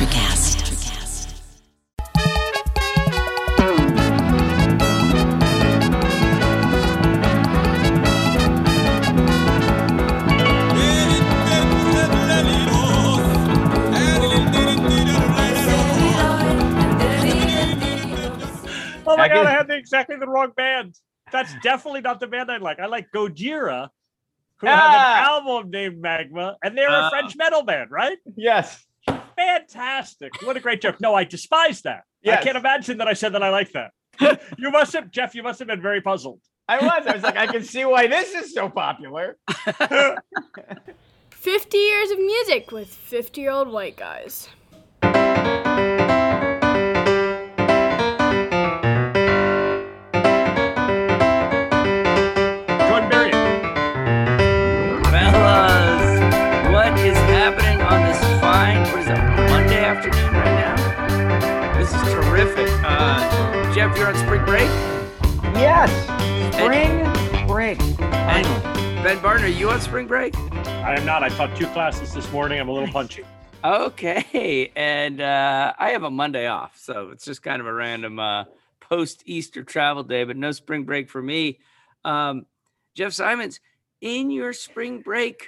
Electrocast. Oh my God, I had exactly the wrong band. That's definitely not the band I like. I like Gojira, who have an album named Magma, and they're a French metal band, right? Yes. Fantastic. What a great joke. No, I despise that. Yes. I can't imagine that I said that I like that. You must have, Jeff, you must have been very puzzled. I was like, I can see why this is so popular. 50 years of music with 50-year-old white guys. Jordan Berry. Fellas, what is happening on this fine, what is it, Monday afternoon right now? This is terrific. Jeff, you're on spring break? Yes. Spring break. And Ben Barton, are you on spring break? I am not. I taught 2 classes this morning. I'm a little punchy. Okay, and I have a Monday off, so it's just kind of a random post-Easter travel day, but no spring break for me. Jeff Simons, in your spring break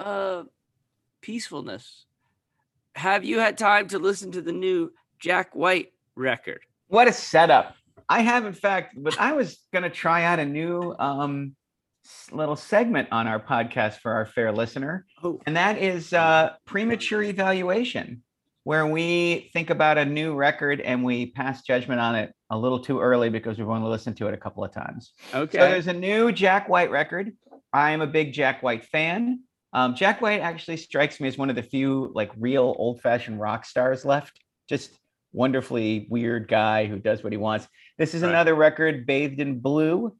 peacefulness, have you had time to listen to the new Jack White record? What a setup. I have, in fact, but I was going to try out a new little segment on our podcast for our fair listener. Oh. And that is premature evaluation, where we think about a new record and we pass judgment on it a little too early because we've only listened to it a couple of times. Okay. So there's a new Jack White record. I am a big Jack White fan. Jack White actually strikes me as one of the few like real old-fashioned rock stars left. Just wonderfully weird guy who does what he wants. This is another record bathed in blue.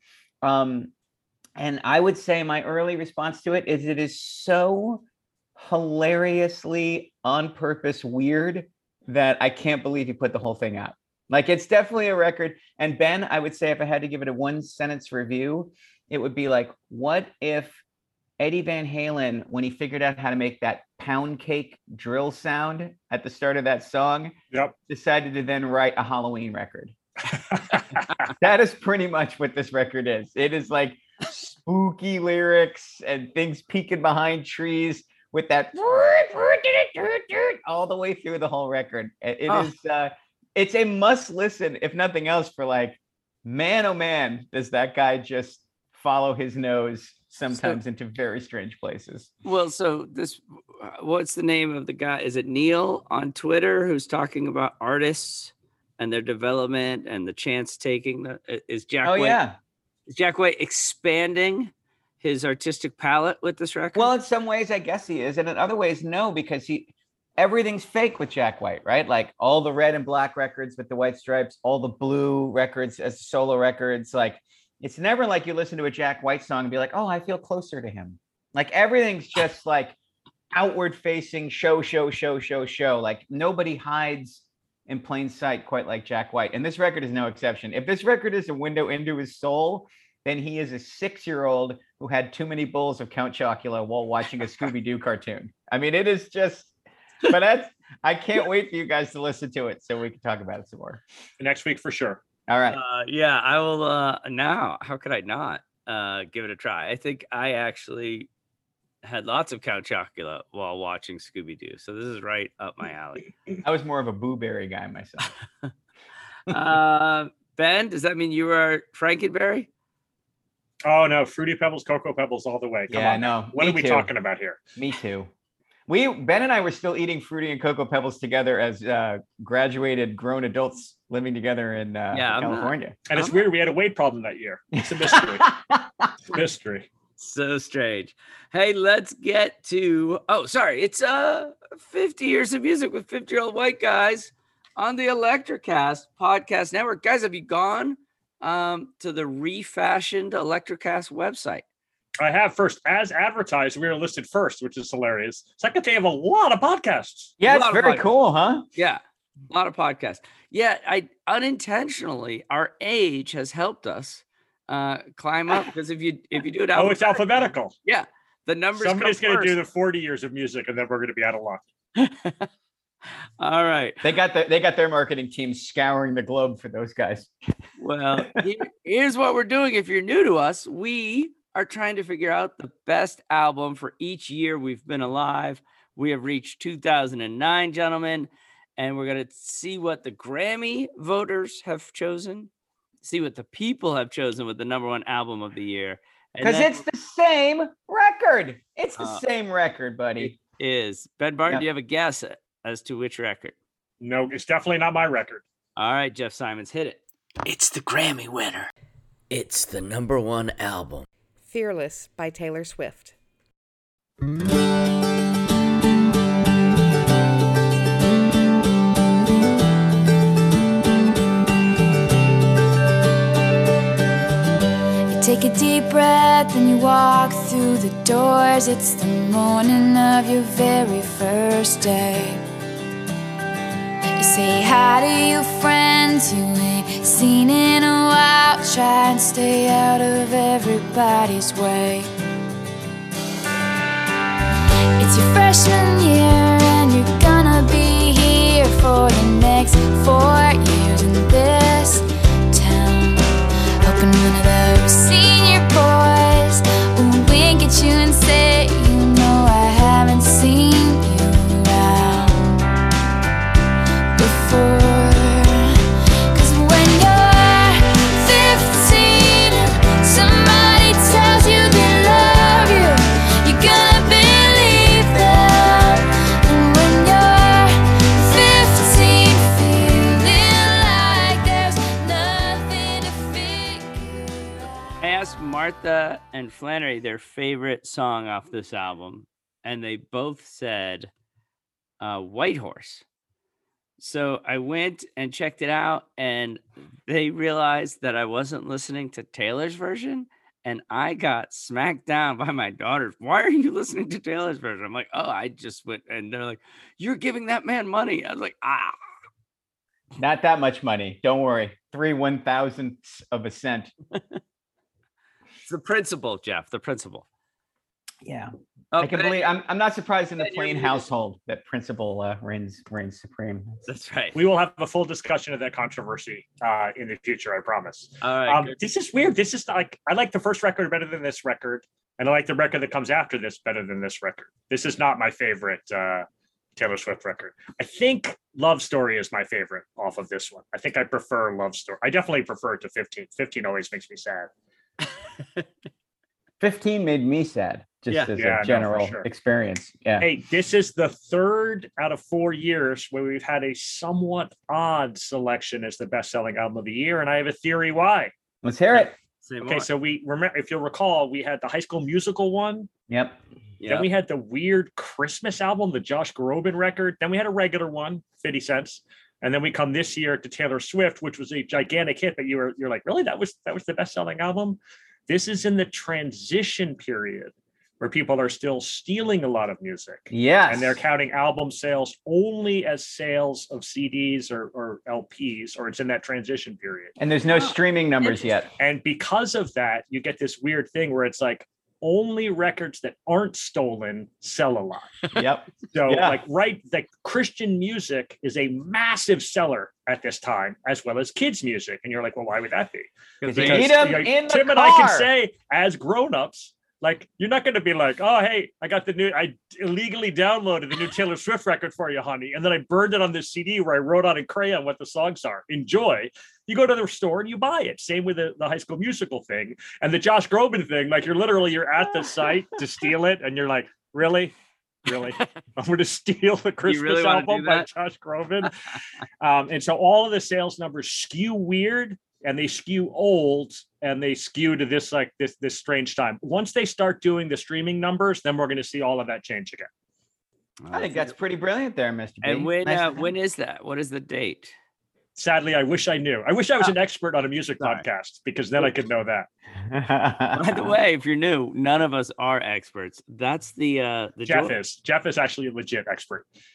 And I would say my early response to it is so hilariously on purpose weird that I can't believe he put the whole thing out. Like, it's definitely a record. And Ben, I would say if I had to give it a 1-sentence review, it would be like, what if Eddie Van Halen, when he figured out how to make that pound cake drill sound at the start of that song, decided to then write a Halloween record? That is pretty much what this record is. It is like spooky lyrics and things peeking behind trees with that all the way through the whole record. It's a must listen, if nothing else, for like, man, oh man, does that guy just follow his nose sometimes into very strange places. Well, so what's the name of the guy? Is it Neil on Twitter who's talking about artists and their development and the chance taking? Is Jack White? Yeah. Is Jack White expanding his artistic palette with this record? Well, in some ways, I guess he is. And in other ways, no, because everything's fake with Jack White, right? Like all the red and black records with the white stripes, all the blue records as solo records. Like, it's never like you listen to a Jack White song and be like, oh, I feel closer to him. Like, everything's just like outward facing show. Like, nobody hides in plain sight quite like Jack White. And this record is no exception. If this record is a window into his soul, then he is a 6-year-old who had too many bowls of Count Chocula while watching a Scooby-Doo cartoon. I mean, it is just, but I can't wait for you guys to listen to it so we can talk about it some more. Next week for sure. All right. Yeah, I will. Now, how could I not give it a try? I think I actually had lots of Count Chocula while watching Scooby-Doo. So this is right up my alley. I was more of a Boo Berry guy myself. Ben, does that mean you are Frankenberry? Oh, no. Fruity Pebbles, Cocoa Pebbles all the way. Come on. No. What are we talking about here? Me too. Ben and I were still eating Fruity and Cocoa Pebbles together as graduated grown adults living together in California. And it's weird. We had a weight problem that year. It's a mystery. It's a mystery. So strange. Hey, let's get to, it's 50 years of music with 50-year-old white guys on the Electrocast podcast network. Guys, have you gone to the refashioned Electrocast website? I have. First, as advertised, we were listed first, which is hilarious. Second, they have a lot of podcasts. Yeah, it's very cool, huh? Yeah, a lot of podcasts. Yeah, I unintentionally, our age has helped us climb up, because if you do it it's alphabetical. Yeah, the numbers. Somebody's going to do the 40 years of music, and then we're going to be out of luck. All right. They got their marketing team scouring the globe for those guys. Well, here's what we're doing. If you're new to us, we are trying to figure out the best album for each year we've been alive. We have reached 2009, gentlemen, and we're going to see what the Grammy voters have chosen, see what the people have chosen with the number one album of the year. Because it's the same record. It's the same record, buddy. It is. Ben Barton, Yep. do you have a guess as to which record? No, it's definitely not my record. All right, Jeff Simons, hit it. It's the Grammy winner. It's the number one album. Fearless by Taylor Swift. Take a deep breath and you walk through the doors. It's the morning of your very first day. You say hi to your friends you ain't seen in a while. Try and stay out of everybody's way. It's your freshman year and you're gonna be here for the next 4 years in this town. Hoping one of those senior boys will wink at you and say, you know I haven't seen you around before. 'Cause when you're 15, somebody tells you they love you, you're gonna believe them. And when you're 15, feeling like there's nothing to figure out. I asked Martha and Flannery their favorite song off this album, and they both said White Horse. So I went and checked it out, and they realized that I wasn't listening to Taylor's version, and I got smacked down by my daughters. Why are you listening to Taylor's version? I'm like, oh, I just went, and they're like, you're giving that man money. I was like, Not that much money. Don't worry. 3/1000ths of a cent. it's the principle, Jeff, the principle. Yeah. Oh, I can but believe. I'm not surprised in the then you're Plain muted. household that principle reigns supreme. That's right. We will have a full discussion of that controversy in the future, I promise. All right. Good. This is weird. This is like, I like the first record better than this record, and I like the record that comes after this better than this record. This is not my favorite Taylor Swift record. I think Love Story is my favorite off of this one. I think I prefer Love Story. I definitely prefer it to 15. 15 always makes me sad. 15 made me sad, just Yeah. as Yeah, no, a for general sure. experience. Yeah. Hey, this is the third out of 4 years where we've had a somewhat odd selection as the best-selling album of the year, and I have a theory why. Let's hear it. Say Okay, more. so we remember, if you'll recall, we had the High School Musical one. Yep. Yeah. Then we had the weird Christmas album, the Josh Groban record. Then we had a regular one, 50 Cents. And then we come this year to Taylor Swift, which was a gigantic hit. But you're like, really? That was the best-selling album? This is in the transition period where people are still stealing a lot of music. Yes. And they're counting album sales only as sales of CDs or LPs, or it's in that transition period. And there's no streaming numbers yet. And because of that, you get this weird thing where it's like only records that aren't stolen sell a lot. Yep. So Yeah. like Christian music is a massive seller at this time, as well as kids music. And you're like, well, why would that be? Because They they- need 'em in the Tim and I can car. say as grownups, like, you're not going to be like, oh, hey, I illegally downloaded the new Taylor Swift record for you, honey. And then I burned it on this CD where I wrote on in crayon what the songs are. Enjoy. You go to the store and you buy it. Same with the High School Musical thing. And the Josh Groban thing, like you're at the site to steal it. And you're like, really? Really? I'm going to steal the Christmas really wanna do album by that? Josh Groban. And so all of the sales numbers skew weird, and they skew old, and they skew to this strange time. Once they start doing the streaming numbers, then we're going to see all of that change again. I think that's pretty brilliant there, Mr. B. And when Nice to when is that? What is the date? Sadly, I wish I knew. I wish I was an expert on a music Sorry. podcast, because then I could know that. By the way, if you're new, none of us are experts. That's the Jeff joy. is. Jeff is actually a legit expert.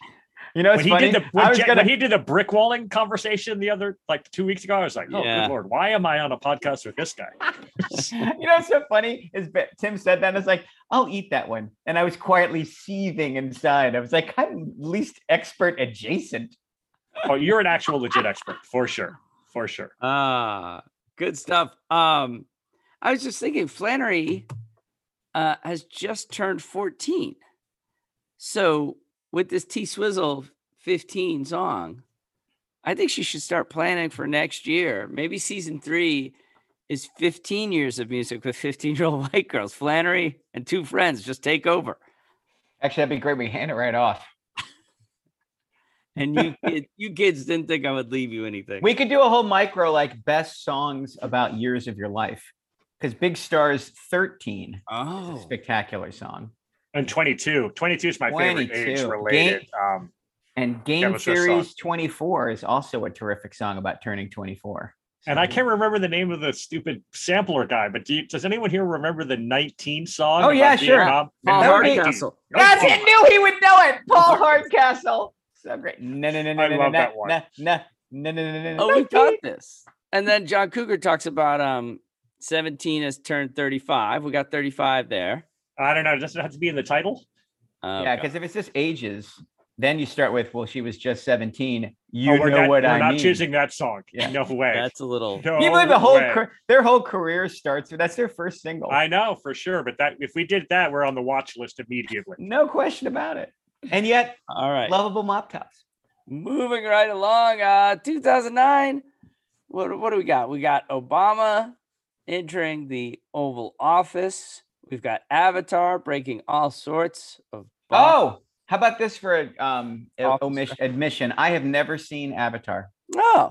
You know, When it's he funny. did the I was gonna, when he did the brick walling conversation the other 2 weeks ago, I was like, oh Yeah. good lord, why am I on a podcast with this guy? you know, what's so funny is Tim said that. And I was like, I'll eat that one. And I was quietly seething inside. I was like, I'm least expert adjacent. Oh, you're an actual legit expert for sure. For sure. Good stuff. I was just thinking Flannery has just turned 14. So with this T-Swizzle 15 song, I think she should start planning for next year. Maybe season 3 is 15 years of music with 15-year-old white girls. Flannery and 2 friends just take over. Actually, that'd be great. We hand it right off. And you kids didn't think I would leave you anything. We could do a whole micro like best songs about years of your life. Because Big Star's 13 is a spectacular song. And 22. 22 is my favorite 22. age related. And Game That was her Series song. 24 is also a terrific song about turning 24. And I can't remember the name of the stupid sampler guy, but does anyone here remember the 19 song? Oh, yeah, about sure. Vietnam? Paul That would be- Hardcastle. That's it. Knew he would know it. Paul Hardcastle. So great. No. I love that one. No. Oh, we got this. And then John Cougar talks about 17 has turned 35. We got 35 there. I don't know. Does it have to be in the title? Yeah, Okay. because if it's just ages, then you start with, well, she was just 17. You we're know not, what we're I not mean. choosing that song. Yeah. No way. That's a little. No Can you believe the whole way. their whole career starts with that's their first single. I know for sure, but that if we did that, we're on the watch list immediately. No question about it. And yet, All right. lovable mop tops. Moving right along. 2009. What do we got? We got Obama entering the Oval Office. We've got Avatar breaking all sorts of. Oh, how about this for Office. admission? I have never seen Avatar. Oh.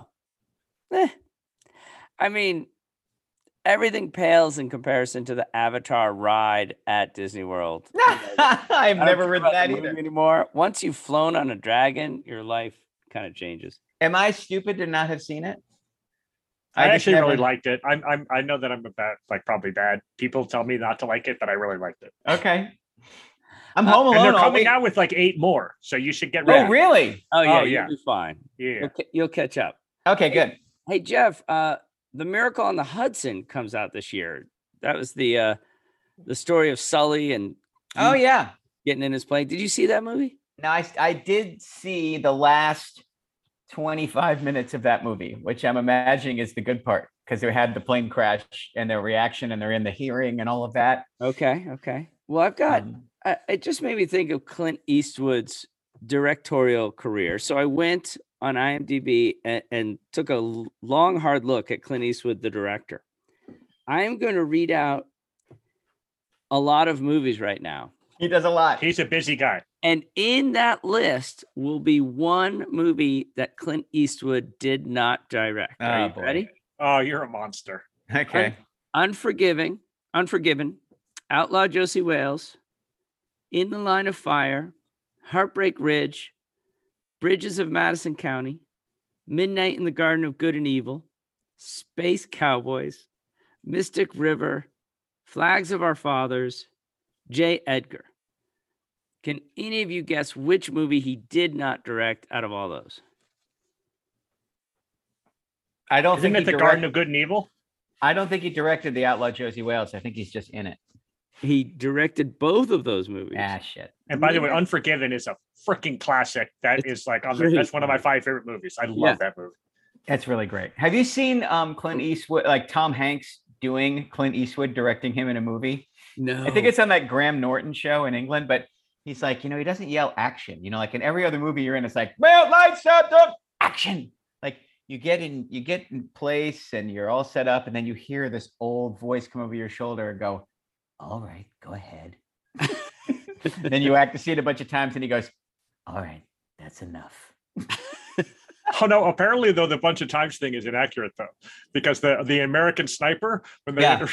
I mean, everything pales in comparison to the Avatar ride at Disney World. I've I don't never care read about that the movie either. anymore. Once you've flown on a dragon, your life kind of changes. Am I stupid to not have seen it? I just actually never- really liked it. I know that I'm probably bad. People tell me not to like it, but I really liked it. Okay. I'm home And alone. they're all coming week. out with 8 more, so you should get ready. Oh, really? Oh yeah, Oh, yeah. you'll be fine. Yeah. You'll catch up. Okay, good. Hey Jeff, The Miracle on the Hudson comes out this year. That was the story of Sully and Oh, yeah. getting in his plane. Did you see that movie? Now, I did see the last 25 minutes of that movie, which I'm imagining is the good part because they had the plane crash and their reaction and they're in the hearing and all of that. Okay. Well, I've got. It just made me think of Clint Eastwood's directorial career. So I went on IMDb and took a long, hard look at Clint Eastwood, the director. I am going to read out a lot of movies right now. He does a lot. He's a busy guy. And in that list will be one movie that Clint Eastwood did not direct. Are Oh, you boy. ready? Oh, you're a monster. Okay. Unforgiven, Outlaw Josie Wales, In the Line of Fire, Heartbreak Ridge, Bridges of Madison County, Midnight in the Garden of Good and Evil, Space Cowboys, Mystic River, Flags of Our Fathers, J. Edgar. Can any of you guess which movie he did not direct out of all those? I don't Isn't think it he the Garden of Good and Evil? I don't think he directed the Outlaw Josie Wales. I think he's just in it. He directed both of those movies. Ah, shit. And by the way, Yeah. Unforgiven is a freaking classic. That It's is like great. that's one of my 5 favorite movies. I love Yeah. that movie. That's really great. Have you seen Clint Eastwood, like Tom Hanks doing Clint Eastwood directing him in a movie? No. I think it's on that Graham Norton show in England, but he's like, he doesn't yell action. Like in every other movie you're in, it's like, well, lights out, don't action. Like you get in place and you're all set up, and then you hear this old voice come over your shoulder and go, all right, go ahead. Then you act the scene a bunch of times and he goes, all right, that's enough. Oh no! Apparently, though, the bunch of times thing is inaccurate though, because the American Sniper when they Yeah.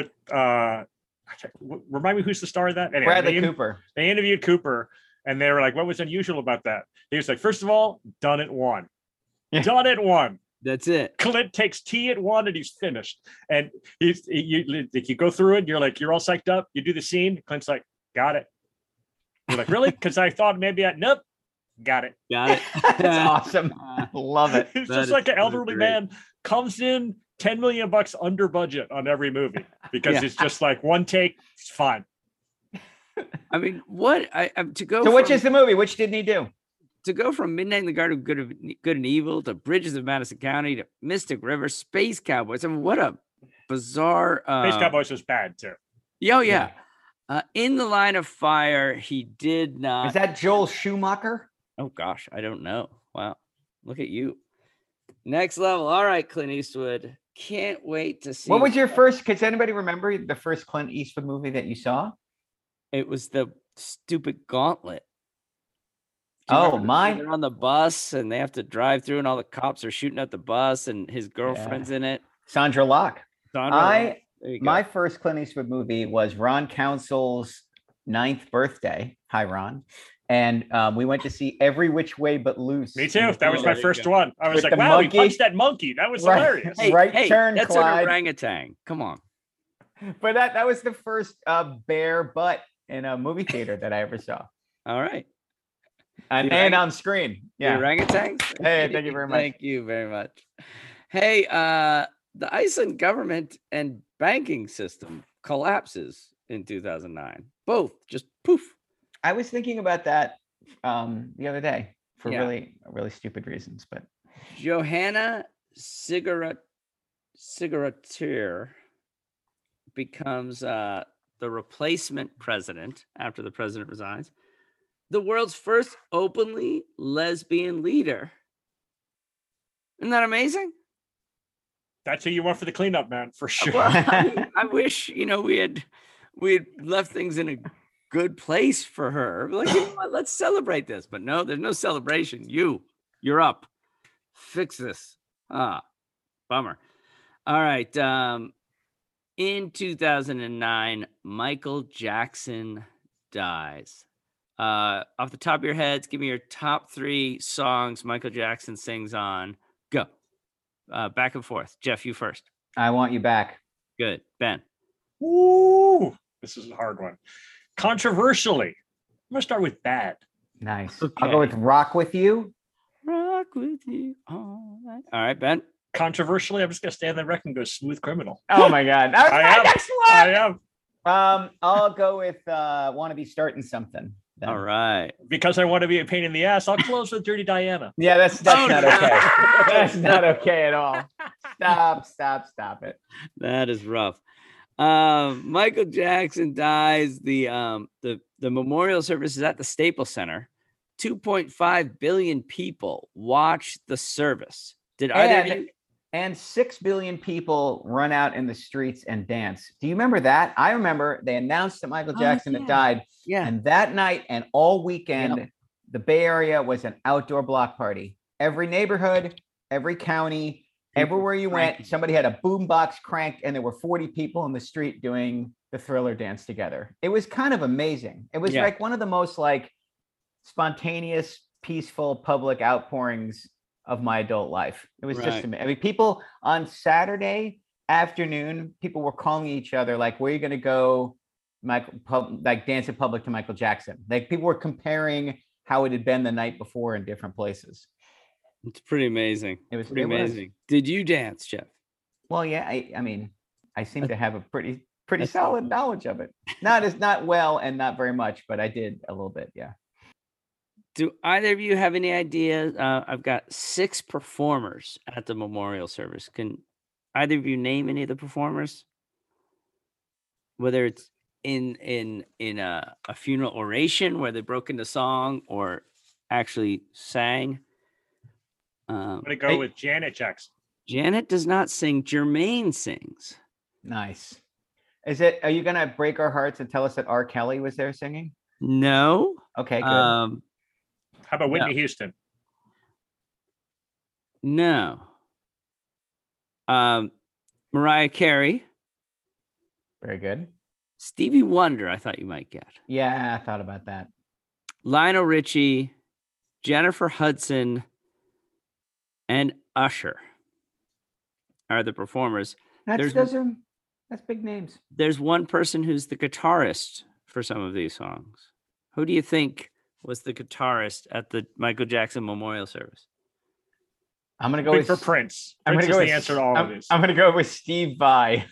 remind me who's the star of that? Anyway, Bradley Cooper. They interviewed Cooper, and they were like, "What was unusual about that?" He was like, first of all, done at 1, Yeah. done at 1." That's it. Clint takes tea at 1 and he's finished. And you go through it. You're like, you're all psyched up. You do the scene. Clint's like, got it. You're like, really? Because I thought maybe nope. Got it. Got it. That's awesome. Love it. It's That just is like an so elderly great. man comes in $10 million under budget on every movie because Yeah. it's just like one take. It's fine. I mean, what I to go. So which from- is the movie? Which didn't he do? to go from Midnight in the Garden of Good and Evil to Bridges of Madison County to Mystic River, Space Cowboys. I mean, what a bizarre. Space Cowboys was bad too. Oh yeah. In the Line of Fire, he did not. Is that Joel Schumacher? Oh gosh, I don't know. Wow, look at you. Next level. All right, Clint Eastwood. Can't wait to see. What was your first? Does anybody remember the first Clint Eastwood movie that you saw? It was the stupid Gauntlet. Do you Oh, remember mine. They're on the bus and they have to drive through, and all the cops are shooting at the bus, and his girlfriend's in it. Sandra Locke. Sandra, there you go. My first Clint Eastwood movie was Ron Council's 9th birthday. Hi, Ron. And we went to see Every Which Way But Loose. Me in too. the That was theater. my first one. I was With like, the wow, monkey. he punched that monkey. That was Right. hilarious. Hey, Right hey, turn, that's Clyde. an orangutan. Come on. But that was the first bare butt in a movie theater that I ever saw. All right. And, The and on screen. The Yeah. orangutans. Hey, thank you very much. Thank you very much. Hey, the Iceland government and banking system collapses in 2009. Both just poof. I was thinking about that the other day for Yeah. really stupid reasons. But Johanna Sigurðardóttir becomes the replacement president after the president resigns. The world's first openly lesbian leader. Isn't that amazing? That's who you want for the cleanup, man, for sure. Well, I wish we had left things in a good place for her. Like, you know what, let's celebrate this. But no, there's no celebration. You're up. Fix this. Bummer. All right. In 2009, Michael Jackson dies. Off the top of your heads, give me your top 3 songs Michael Jackson sings on. Go. Back and forth. Jeff, you first. I Want You Back. Good. Ben. Ooh, this is a hard one. Controversially, I'm gonna start with Bad. Nice. Okay. I'll go with Rock With You. Rock with you all night. All right, Ben. Controversially, I'm just gonna stay on the record and go Smooth Criminal. Oh my God. That was I my am. next I one. am I'll go with Wanna Be Starting Something. then. All right. because I want to be a pain in the ass. I'll close with Dirty Diana. Yeah, that's Oh, not no. okay. That's not okay at all. Stop it. That is rough. Michael Jackson dies. The memorial service is at the Staples Center. 2.5 billion people watch the service. Did either of you? And 6 billion people run out in the streets and dance. Do you remember that? I remember they announced that Michael Jackson had died. Yeah. And that night and all weekend, the Bay Area was an outdoor block party. Every neighborhood, every county, everywhere you went, somebody had a boombox cranked, and there were 40 people in the street doing the Thriller dance together. It was kind of amazing. It was like one of the most spontaneous, peaceful public outpourings of my adult life. It was just amazing. I mean, people on Saturday afternoon, people were calling each other like, "Where are you going to go, dance in public to Michael Jackson?" Like, people were comparing how it had been the night before in different places. It's pretty amazing. It was Pretty it was. amazing. Did you dance, Jeff? Well, yeah. I mean, I seem to have a pretty solid knowledge of it. Not well and not very much, but I did a little bit. Yeah. Do either of you have any idea? I've got 6 performers at the memorial service. Can either of you name any of the performers? Whether it's in a funeral oration where they broke into song or actually sang. I'm gonna go with Janet Jackson. Janet does not sing. Jermaine sings. Nice. Are you gonna break our hearts and tell us that R. Kelly was there singing? No. Okay, good. How about Whitney Houston? No. Mariah Carey. Very good. Stevie Wonder, I thought you might get. Yeah, I thought about that. Lionel Richie, Jennifer Hudson, and Usher are the performers. That's big names. There's one person who's the guitarist for some of these songs. Who do you think was the guitarist at the Michael Jackson memorial service? I'm gonna go Good with for Prince. I'm Prince gonna go is the with, answer to all I'm, of these. I'm gonna go with Steve Vai.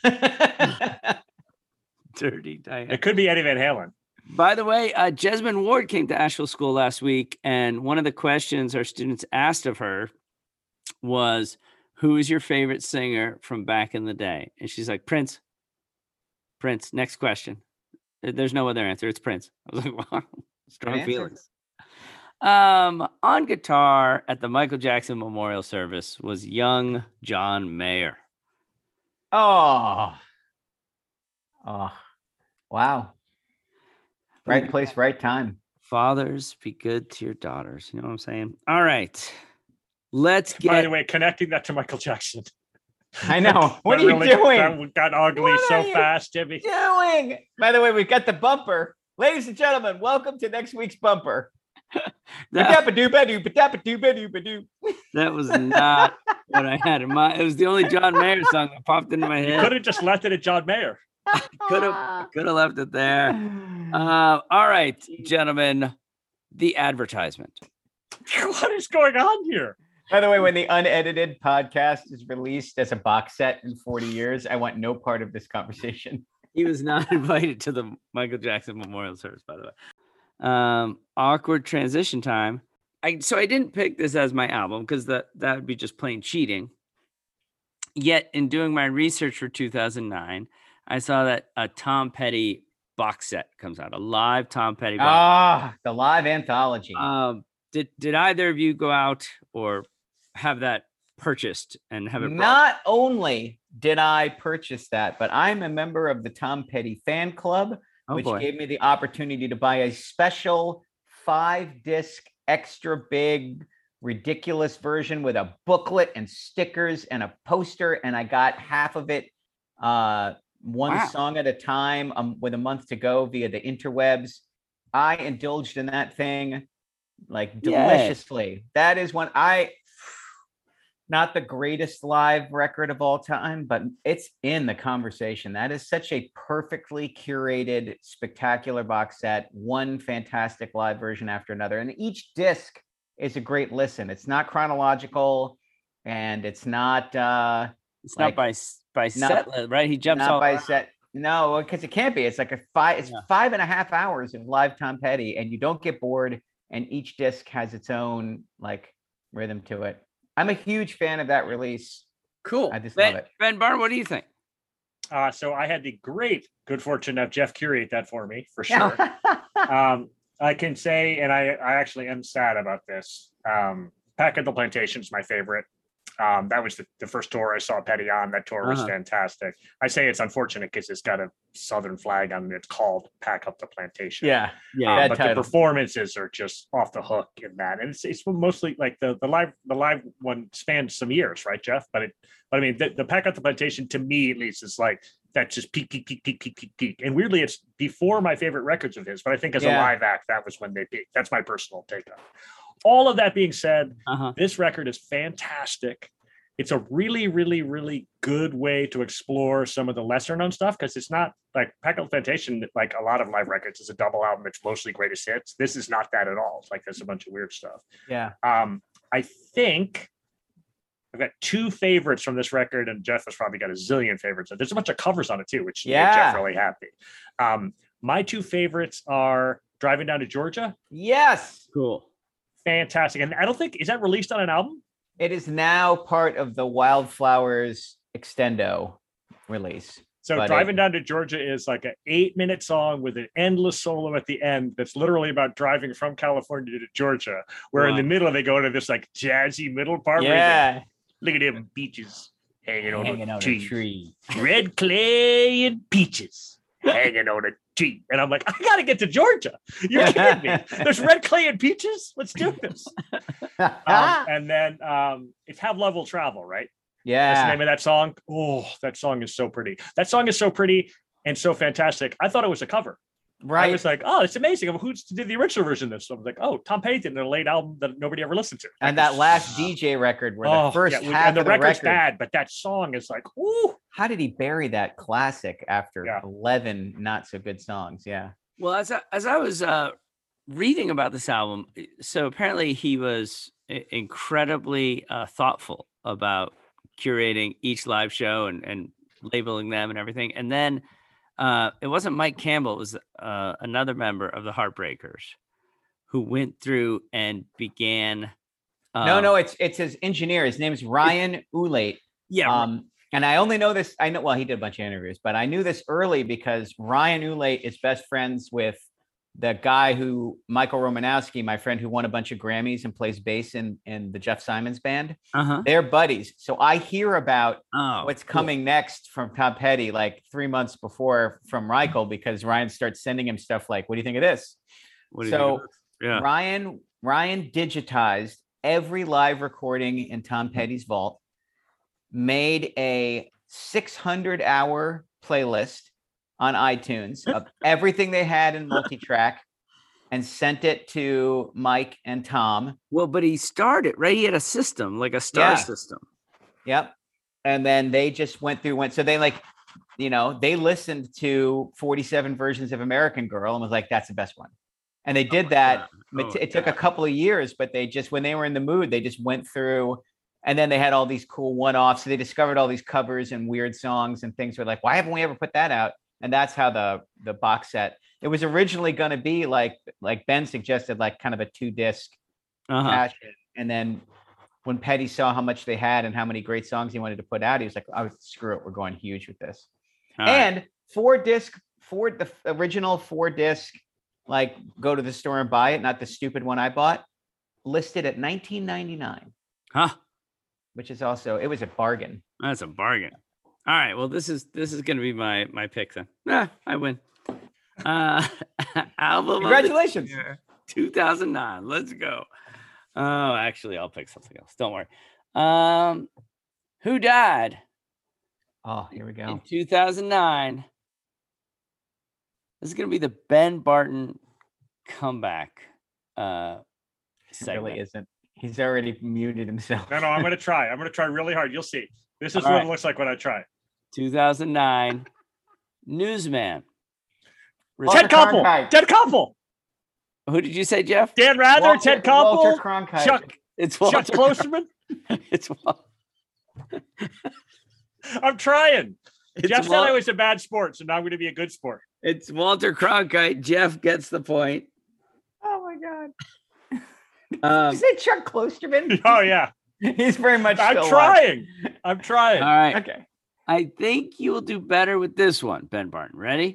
Dirty Diana. It could be Eddie Van Halen. By the way, Jesmyn Ward came to Asheville School last week, and one of the questions our students asked of her was, who is your favorite singer from back in the day? And she's like, Prince. Prince. Next question. There's no other answer. It's Prince. I was like, wow, strong answer. feelings. On guitar at the Michael Jackson memorial service was young John Mayer. Oh, wow. Right place, right time. Fathers, be good to your daughters. You know what I'm saying? All right. Let's By get the way, connecting that to Michael Jackson. I know. What That are you doing? That got ugly What so are you fast, Jimmy. Doing? By the way, we've got the bumper. Ladies and gentlemen, welcome to next week's bumper. that, Ba-da-ba-doo-ba-doo, that was not what I had in mind. It was the only John Mayer song that popped into my You head. could have just left it at John Mayer. Could have left it there. All right, gentlemen, the advertisement. What is going on here? By the way, when the unedited podcast is released as a box set in 40 years, I want no part of this conversation. He was not invited to the Michael Jackson memorial service, by the way. Awkward transition time. So I didn't pick this as my album because that would be just plain cheating. Yet in doing my research for 2009, I saw that a Tom Petty box set comes out, a live Tom Petty box. The live anthology. Did either of you go out or have that purchased and have it brought? Not only did I purchase that, but I'm a member of the Tom Petty fan club, which gave me the opportunity to buy a special 5-disc, extra big, ridiculous version with a booklet and stickers and a poster. And I got half of it, one song at a time, with a month to go via the interwebs. I indulged in that thing like deliciously. That is one not the greatest live record of all time, but it's in the conversation. That is such a perfectly curated, spectacular box set, one fantastic live version after another. And each disc is a great listen. It's not chronological, and it's not it's not by set list, right? He jumps not all by around. set. No, because it can't be. It's like 5.5 hours of live Tom Petty, and you don't get bored. And each disc has its own like rhythm to it. I'm a huge fan of that release. Cool. I just love it. Ben Barn, what do you think? So I had the good fortune of Jeff curate that for me, for sure. I can say, and I actually am sad about this. Pack at the Plantation is my favorite. That was the first tour I saw Petty on. That tour was fantastic. I say it's unfortunate because it's got a Southern flag on it. It's called Pack Up the Plantation. Yeah. But the performances are just off the hook in that. And it's mostly like the live one spanned some years, right, Jeff? But I mean, the Pack Up the Plantation, to me at least, is like that's just peak. And weirdly, it's before my favorite records of his, but I think as a live act, that was when they peaked. That's my personal take on it. All of that being said, this record is fantastic. It's a really, really, really good way to explore some of the lesser known stuff, because it's not like Pack Up the Plantation, like a lot of live records, is a double album. It's mostly greatest hits. This is not that at all. It's like there's a bunch of weird stuff. Yeah. I think I've got two favorites from this record, and Jeff has probably got a zillion favorites. There's a bunch of covers on it too, which made Jeff really happy. My two favorites are Driving Down to Georgia. Yes. Cool. Fantastic. And I don't think, is that released on an album? It is now part of the Wildflowers Extendo release. So Driving Down to Georgia is like an 8-minute song with an endless solo at the end that's literally about driving from California to Georgia, where in the middle they go to this like jazzy middle part. Yeah. Look at them beaches hanging on a tree. tree. Red clay and peaches hanging on a tree. And I'm like, I got to get to Georgia. You're kidding me. There's red clay and peaches. Let's do this. And then it's Have Love Will Travel, right? Yeah. That's the name of that song. Oh, that song is so pretty. That song is so pretty and so fantastic. I thought it was a cover. Right. I was like, oh, it's amazing. Who did the original version of this? So I was like, oh, Tom Petty did a late album that nobody ever listened to. And that last DJ record where the first half and the of the record's record, bad, but that song is like, ooh. How did he bury that classic after 11 not so good songs? Yeah. Well, as I was reading about this album, so apparently he was incredibly thoughtful about curating each live show and labeling them and everything. And then it wasn't Mike Campbell, it was another member of the Heartbreakers who went through and began. No, it's his engineer. His name's Ryan Oulate. Yeah. And I only know this. I know, well, he did a bunch of interviews, but I knew this early because Ryan Oulate is best friends with the guy who, Michael Romanowski, my friend who won a bunch of Grammys and plays bass in the Jeff Simons band. They're buddies. So I hear about what's coming next from Tom Petty like 3 months before from Michael, because Ryan starts sending him stuff like, what do you think of this? Ryan digitized every live recording in Tom Petty's vault, made a 600-hour playlist on iTunes of everything they had in multi-track and sent it to Mike and Tom. Well, but he started, right? He had a system, like a star system. Yep. And then they just went. So they they listened to 47 versions of American Girl and was like, that's the best one. And they did that. It took a couple of years, but they just, when they were in the mood, they just went through, and then they had all these cool one-offs. So they discovered all these covers and weird songs and things were like, why haven't we ever put that out? And that's how the box set, it was originally going to be like Ben suggested, like kind of a 2-disc passion. And then when Petty saw how much they had and how many great songs he wanted to put out, he was like, oh, screw it, we're going huge with this. And 4-disc, the original 4-disc, like go to the store and buy it, not the stupid one I bought, listed at $19.99. Which is also, it was a bargain. That's a bargain. All right. Well, this is going to be my pick then. I win. Album. Congratulations. 2009. Let's go. Oh, actually, I'll pick something else. Don't worry. Who died? Oh, here we go. In 2009. This is going to be the Ben Barton comeback. It really isn't. He's already muted himself. No, I'm going to try. I'm going to try really hard. You'll see. This is what it looks like when I try. 2009. Newsman. Ted Koppel. Who did you say, Jeff? Dan Rather, Ted Koppel, Walter Cronkite. Chuck Klosterman. It's I'm trying. Jeff said I was a bad sport, so now I'm going to be a good sport. It's Walter Cronkite. Jeff gets the point. Oh my God. Did you say Chuck Klosterman? Oh yeah. He's very much. I'm trying. All right. Okay. I think you will do better with this one, Ben Barton. Ready?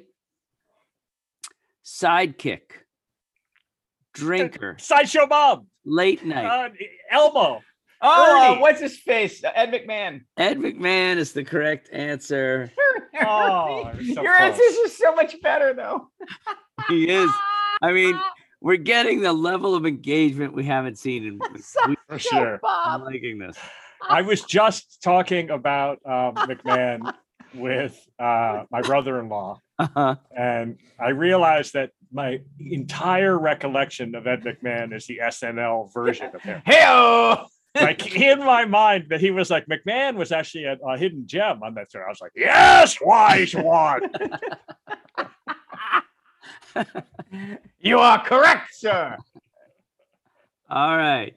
Sidekick. Drinker. Sideshow Bob. Late night. Elmo. Oh, what's his face? Ed McMahon. Ed McMahon is the correct answer. Oh, your answers are so much better, though. He is. I mean, we're getting the level of engagement we haven't seen in weeks. For sure. I'm liking this. I was just talking about McMahon with my brother-in-law, and I realized that my entire recollection of Ed McMahon is the SNL version of him. Hey-o! Like in my mind, that he was like, McMahon was actually a hidden gem on that show. I was like, yes, wise one. You are correct, sir. All right.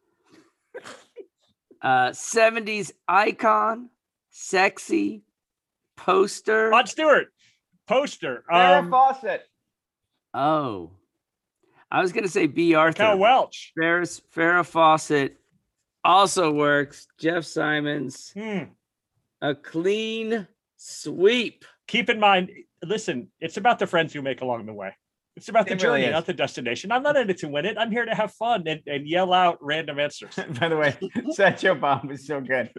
70s icon, sexy, poster. Rod Stewart, poster. Farrah Fawcett. Oh, I was going to say B. Arthur. Cal Welch. Farrah Fawcett also works. Jeff Simons. A clean sweep. Keep in mind, listen, it's about the friends you make along the way. It's about the journey, not the destination. I'm not in it to win it. I'm here to have fun and yell out random answers. By the way, Sideshow Bob was so good.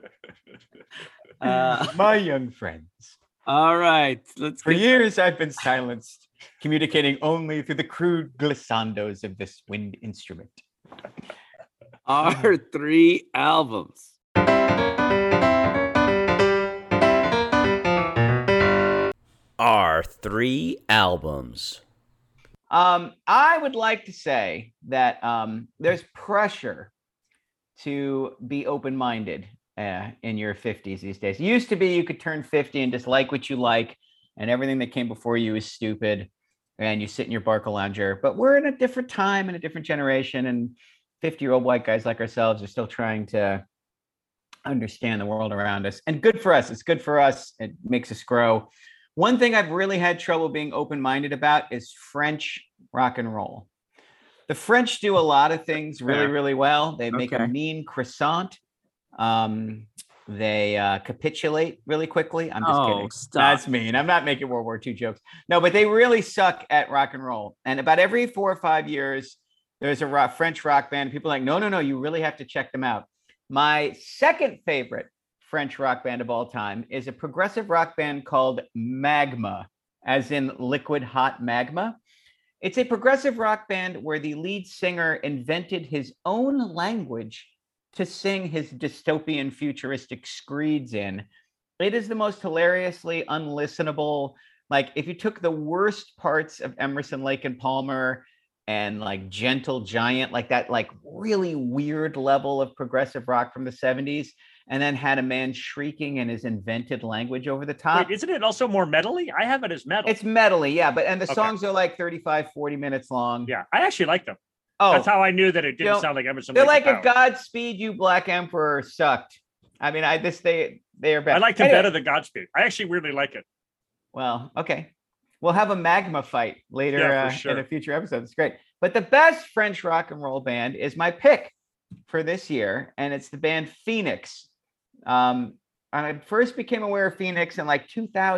My young friends. All right. For years, I've been silenced, communicating only through the crude glissandos of this wind instrument. Our 3 albums. Our 3 albums. I would like to say that there's pressure to be open-minded in your 50s these days. It used to be you could turn 50 and just like what you like, and everything that came before you is stupid. and you sit in your Barcalounger. But we're in a different time and a different generation, and 50-year-old white guys like ourselves are still trying to understand the world around us. And good for us. It's good for us. It makes us grow. One thing I've really had trouble being open-minded about is French rock and roll. The French do a lot of things really, really well. They make a mean croissant. They capitulate really quickly. I'm just kidding. Stop. That's mean. I'm not making World War II jokes. No, but they really suck at rock and roll. And about every 4 or 5 years, there's a French rock band. People are like, no, you really have to check them out. My second favorite French rock band of all time is a progressive rock band called Magma, as in liquid hot magma. It's a progressive rock band where the lead singer invented his own language to sing his dystopian futuristic screeds in. It is the most hilariously unlistenable. Like, if you took the worst parts of Emerson, Lake and Palmer and like Gentle Giant, like that, like really weird level of progressive rock from the 70s, and then had a man shrieking in his invented language over the top. Wait, isn't it also more metally? I have it as metal. It's metally, yeah. But, and the songs are like 35, 40 minutes long. Yeah, I actually like them. Oh, that's how I knew that it didn't sound like Emerson. They're Lake like if Godspeed You Black Emperor sucked. I mean, they are better. I like them better than Godspeed. I actually really like it. Well, okay. We'll have a magma fight later sure. in a future episode. It's great. But the best French rock and roll band is my pick for this year, and it's the band Phoenix. I first became aware of Phoenix in like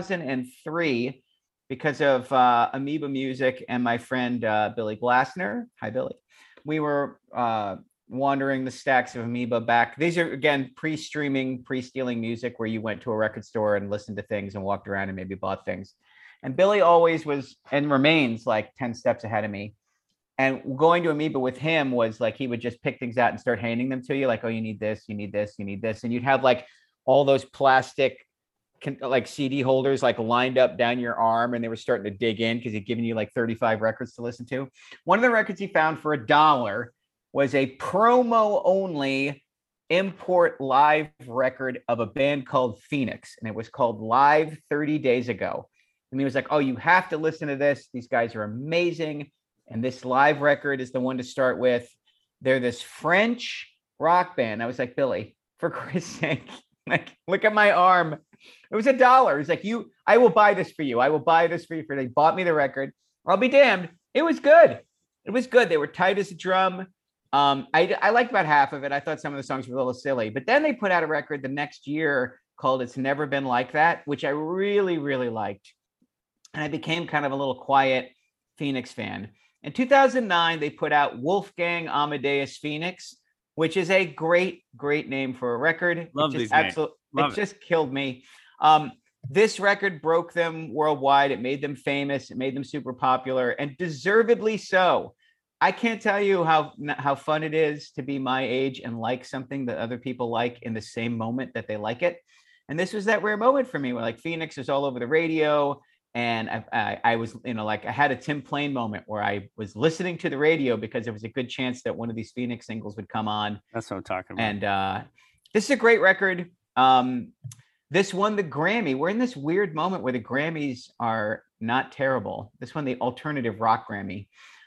2003 because of Amoeba Music and my friend Billy Glassner. Hi, Billy. We were wandering the stacks of Amoeba back. These are, again, pre-streaming, pre-stealing music where you went to a record store and listened to things and walked around and maybe bought things. And Billy always was and remains like 10 steps ahead of me. And going to Amoeba with him was like, he would just pick things out and start handing them to you. Like, oh, you need this, you need this, you need this. And you'd have like all those plastic like CD holders like lined up down your arm, and they were starting to dig in because he'd given you like 35 records to listen to. One of the records he found for $1 was a promo only import live record of a band called Phoenix. And it was called Live 30 Days Ago. And he was like, oh, you have to listen to this. These guys are amazing. And this live record is the one to start with. They're this French rock band. I was like, Billy, for Christ's sake, like, look at my arm. It was $1. He's like, I will buy this for you. I will buy this for you. They bought me the record. I'll be damned. It was good. It was good. They were tight as a drum. I liked about half of it. I thought some of the songs were a little silly, but then they put out a record the next year called It's Never Been Like That, which I really, really liked. And I became kind of a little quiet Phoenix fan. In 2009, they put out Wolfgang Amadeus Phoenix, which is a great, great name for a record. Love these names. It just killed me. This record broke them worldwide. It made them famous. It made them super popular, and deservedly so. I can't tell you how fun it is to be my age and like something that other people like in the same moment that they like it. And this was that rare moment for me where like Phoenix is all over the radio. And I was, like I had a Tim Plain moment where I was listening to the radio because there was a good chance that one of these Phoenix singles would come on. That's what I'm talking about. And this is a great record. This won the Grammy. We're in this weird moment where the Grammys are not terrible. This won the Alternative Rock Grammy.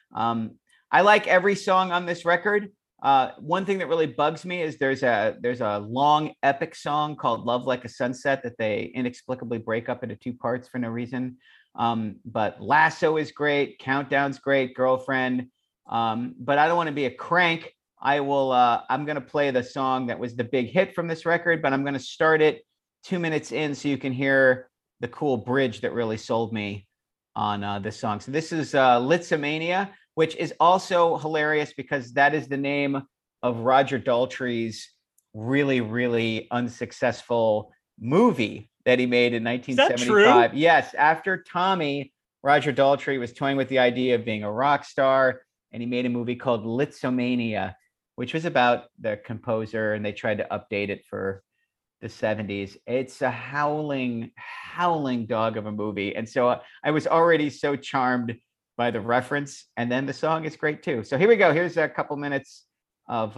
I like every song on this record. One thing that really bugs me is there's a long epic song called Love Like a Sunset that they inexplicably break up into 2 parts for no reason. But Lasso is great. Countdown's great. Girlfriend. But I don't want to be a crank. I'm going to play the song that was the big hit from this record, but I'm going to start it 2 minutes in so you can hear the cool bridge that really sold me on this song. So this is Litzomania, which is also hilarious because that is the name of Roger Daltrey's really, really unsuccessful movie that he made in 1975. Is that true? Yes, after Tommy, Roger Daltrey was toying with the idea of being a rock star, and he made a movie called Litzomania, which was about the composer, and they tried to update it for the 70s. It's a howling dog of a movie. And so I was already so charmed by the reference, and then the song is great too. So here we go. Here's a couple minutes of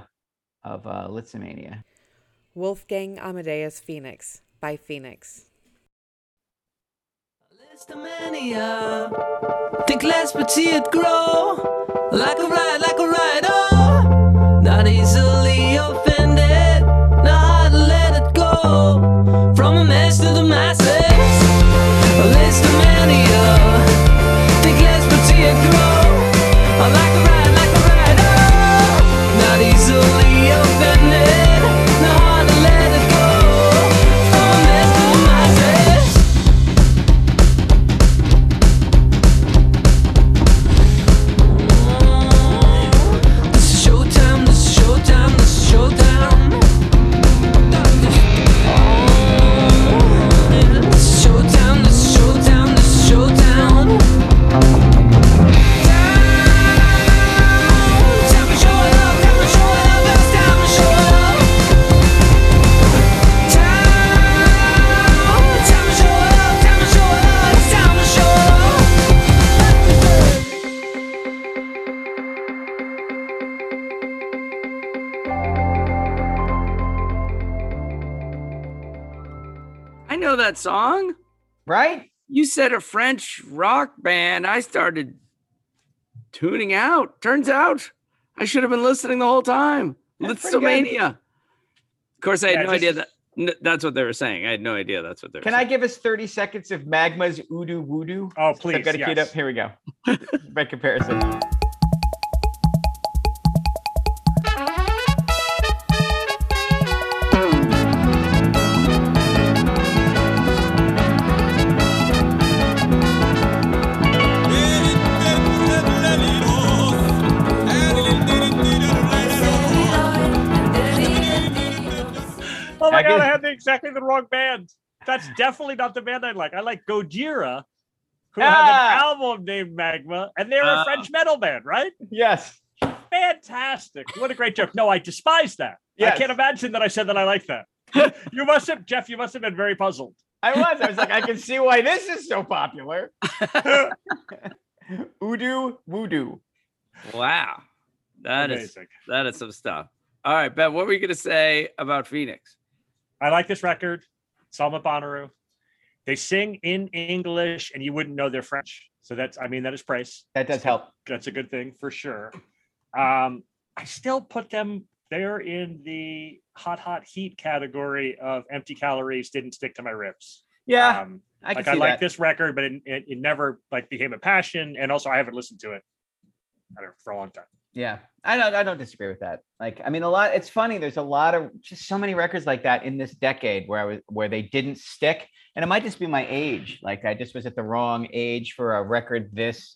Litzomania. Wolfgang Amadeus Phoenix by Phoenix. Think less but see it grow like a ride, oh, not easily offended, not hard to let it go. From a mess to the masses, a list of mania. Think less but see it grow like a ride, oh, not easily offended, not hard to let it go. From a mess to the masses. This is showtime, this is showtime, this is showtime. This is showtime, this is showtime, this is showtime. Time to show it up, time to show it up, it's time to show it up. Time to show it up, time to show it up, it's time to show it up. I know that song. Right? You said a French rock band. I started tuning out. Turns out I should have been listening the whole time. That's pretty good. Lithomania. Of course, I had Yeah, no this idea is- that that's what they were saying. I had no idea that's what they were Can saying. I give us 30 seconds of Magma's Udu Voodoo? Oh, I've please. got it queued up. Yes. Here we go. By comparison. Oh my I god, guess- I had exactly the wrong band. That's definitely not the band I like. I like Gojira, who have Ah! an album named Magma, and they're a French metal band, right? Yes. Fantastic. What a great joke. No, I despise that. Yes. I can't imagine that I said that I like that. You must have, Jeff, you must have been very puzzled. I was like, I can see why this is so popular. Udu Voodoo. Wow. That is Amazing. some stuff. All right, Ben, what were you going to say about Phoenix? I like this record. Salma Bonnaroo. They sing in English and you wouldn't know they're French. So that is praise. That does help. That's a good thing for sure. I still put them there in the hot heat category of empty calories didn't stick to my ribs. Yeah, Um, I can like I see like that. this record, but it never like became a passion. And also I haven't listened to it for a long time. Yeah, I don't disagree with that. Like, I mean, it's funny. There's a lot of just so many records like that in this decade where they didn't stick, and it might just be my age. Like, I just was at the wrong age for a record this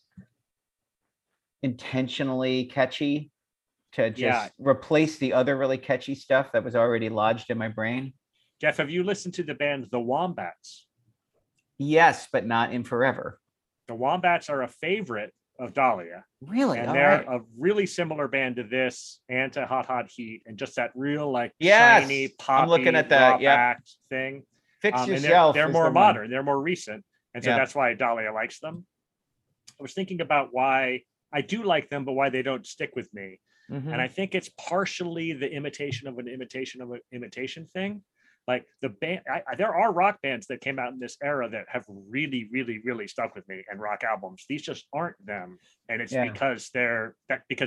intentionally catchy to just Yeah. replace the other really catchy stuff that was already lodged in my brain. Jeff, have you listened to the band The Wombats? Yes, but not in forever. The Wombats are a favorite of Dahlia. Really? And All they're right. a really similar band to this and to Hot Heat, and just that real like Yes, shiny I'm poppy looking at that, rock yep. act thing. Fix And yourself. they're is more the one. modern, they're more recent, and so Yeah. that's why Dahlia likes them. I was thinking about why I do like them, but why they don't stick with me. Mhm. And I think it's partially the imitation of an imitation thing. Like the band, there are rock bands that came out in this era that have really, really, really stuck with me, and rock albums. These just aren't them, and it's Yeah. because they're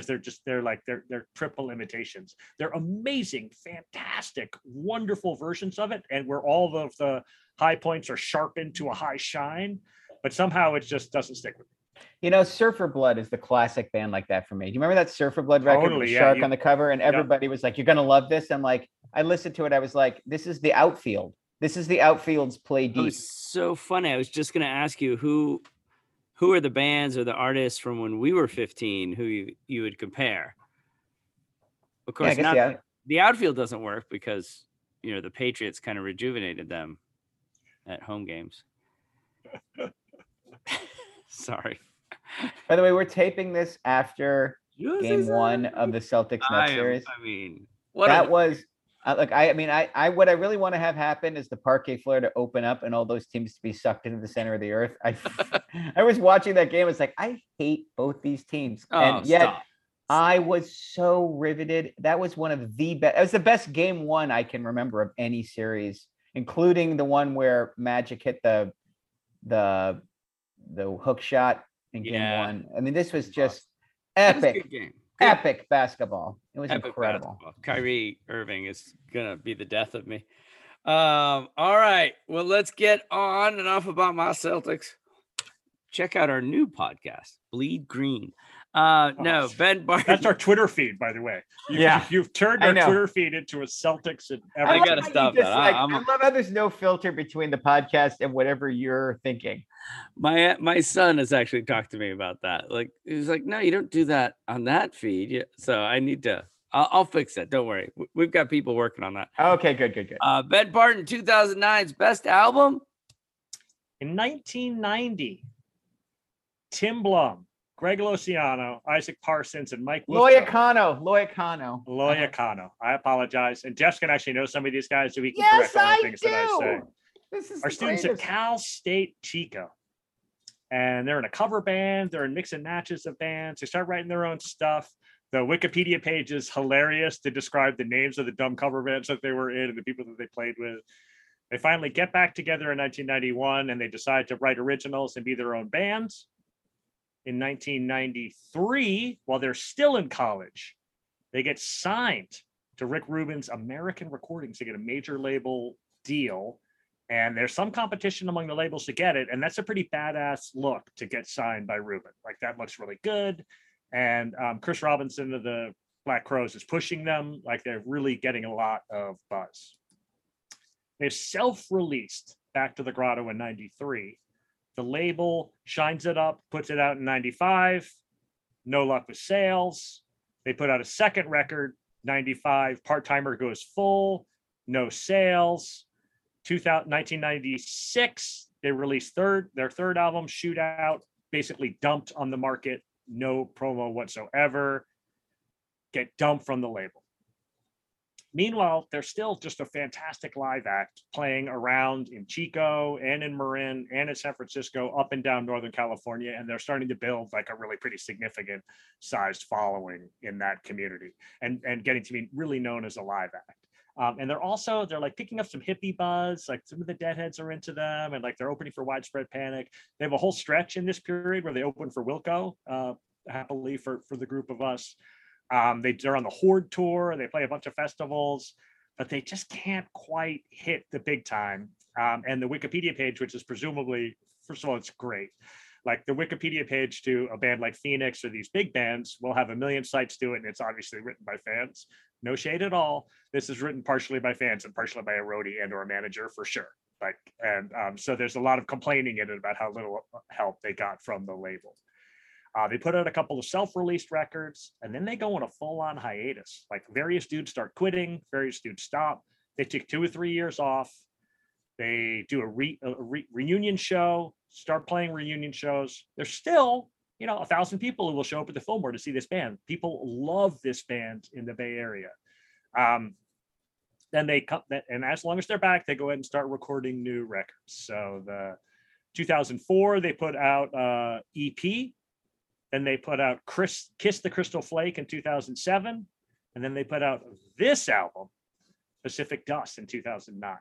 triple imitations. They're amazing, fantastic, wonderful versions of it, and where all of the high points are sharpened to a high shine, but somehow it just doesn't stick with me. You know, Surfer Blood is the classic band like that for me. Do you remember that Surfer Blood record with Totally, the yeah, shark you- on the cover? And everybody was like, "You're gonna love this." I'm like, I listened to it. I was like, "This is the outfield. This is the outfield's play It deep." was so funny. I was just going to ask you who are the bands or the artists from when we were 15 who you would compare. Of Yeah, I course, guess not the outfield doesn't work because the Patriots kind of rejuvenated them at home games. Sorry. By the way, we're taping this after You wanna say game something? one of the Celtics Nets series. I mean, what That was like I what I really want to have happen is the Parquet Flare to open up and all those teams to be sucked into the center of the earth. I was watching that game. It's like I hate both these teams, and yet stop. I was so riveted. That was one of the best. It was the best game one I can remember of any series, including the one where Magic hit the the hook shot in game Yeah. one. I mean, this was Awesome. just That was a epic, good game. epic basketball. It was Epic incredible. basketball. Kyrie Irving is gonna be the death of me. All right. Well, let's get on. Enough about my Celtics. Check out our new podcast, Bleed Green. No, Ben Barton. That's our Twitter feed, by the way. Yeah. You've turned I our know. Twitter feed into a Celtics and I everything. gotta love how you stop just, that. like, I'm- I love how there's no filter between the podcast and whatever you're thinking. My son has actually talked to me about that. Like, he was like, "No, you don't do that on that feed." Yeah. So I need to. I'll fix that. Don't worry. We've got people working on that. Okay, good. Ben Barton, 2009's best album. In 1990, Tim Blum, Greg Luciano, Isaac Parsons, and Mike Loya Lufko. Kano. Loya Kano. I apologize. And Jeff can actually know some of these guys, so he can Yes, correct all the I things that I say. do. This is Our the students at greatest. Cal State Chico. And they're in a cover band. They're in mix and matches of bands. They start writing their own stuff. The Wikipedia page is hilarious to describe the names of the dumb cover bands that they were in and the people that they played with. They finally get back together in 1991 and they decide to write originals and be their own bands. In 1993, while they're still in college, they get signed to Rick Rubin's American Recordings to get a major label deal. And there's some competition among the labels to get it. And that's a pretty badass look to get signed by Rubin. Like, that looks really good. And Chris Robinson of the Black Crowes is pushing them. Like, they're really getting a lot of buzz. They've self-released Back to the Grotto in 93. The label shines it up, puts it out in 95. No luck with sales. They put out a second record, 95. Part-Timer Goes Full. No sales. 1996, they released their third album, Shootout, basically dumped on the market. No promo whatsoever. Get dumped from the label. Meanwhile, they're still just a fantastic live act, playing around in Chico and in Marin and in San Francisco, up and down Northern California, and they're starting to build like a really pretty significant sized following in that community, and getting to be really known as a live act. And they're like picking up some hippie buzz, like some of the Deadheads are into them, and like they're opening for Widespread Panic. They have a whole stretch in this period where they open for Wilco, happily for the group of us. They're on the Horde tour. They play a bunch of festivals, but they just can't quite hit the big time. And the Wikipedia page, which is presumably, first of all, it's great. Like, the Wikipedia page to a band like Phoenix or these big bands will have 1 million sites to it, and it's obviously written by fans. No shade at all. This is written partially by fans and partially by a roadie and or a manager for sure. Like, and so there's a lot of complaining in it about how little help they got from the label. They put out a couple of self-released records, and then they go on a full-on hiatus. Like, various dudes start quitting, various dudes stop. They take 2 or 3 years off. They do a reunion show, start playing reunion shows. There's still, 1,000 people who will show up at the Fillmore to see this band. People love this band in the Bay Area. Then they come, and as long as they're back, they go ahead and start recording new records. So the 2004, they put out EP. Then they put out Kiss the Crystal Flake in 2007. And then they put out this album, Pacific Dust, in 2009.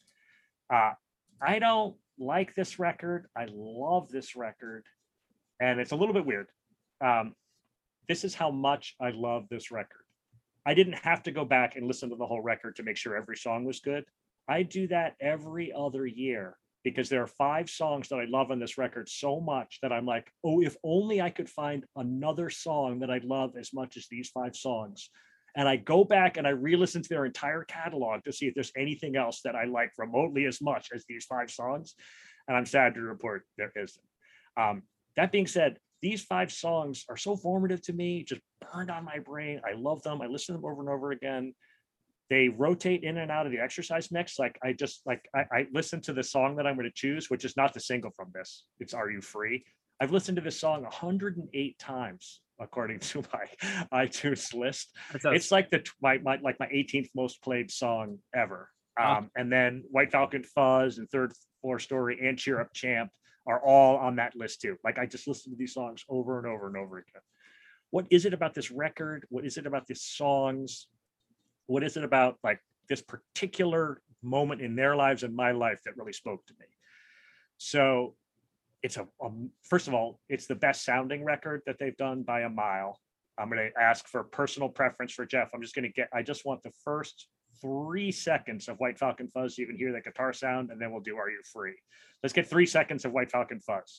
I don't like this record. I love this record. And it's a little bit weird. This is how much I love this record. I didn't have to go back and listen to the whole record to make sure every song was good. I do that every other year, because there are 5 songs that I love on this record so much that I'm like, oh, if only I could find another song that I love as much as these 5 songs. And I go back and I re-listen to their entire catalog to see if there's anything else that I like remotely as much as these 5 songs. And I'm sad to report there isn't. That being said, these 5 songs are so formative to me, just burned on my brain. I love them. I listen to them over and over again. They rotate in and out of the exercise mix. Like, I listen to the song that I'm going to choose, which is not the single from this. It's Are You Free? I've listened to this song 108 times, according to my iTunes list. It's like my 18th most played song ever. And then White Falcon Fuzz and Third Floor Story and Cheer Up Champ are all on that list too. Like, I just listen to these songs over and over and over again. What is it about this record? What is it about these songs? What is it about like this particular moment in their lives and my life that really spoke to me? So it's first of all, it's the best sounding record that they've done by a mile. I'm going to ask for personal preference for Jeff. I just want the first 3 seconds of White Falcon Fuzz so you can hear that guitar sound, and then we'll do Are You Free? Let's get 3 seconds of White Falcon Fuzz.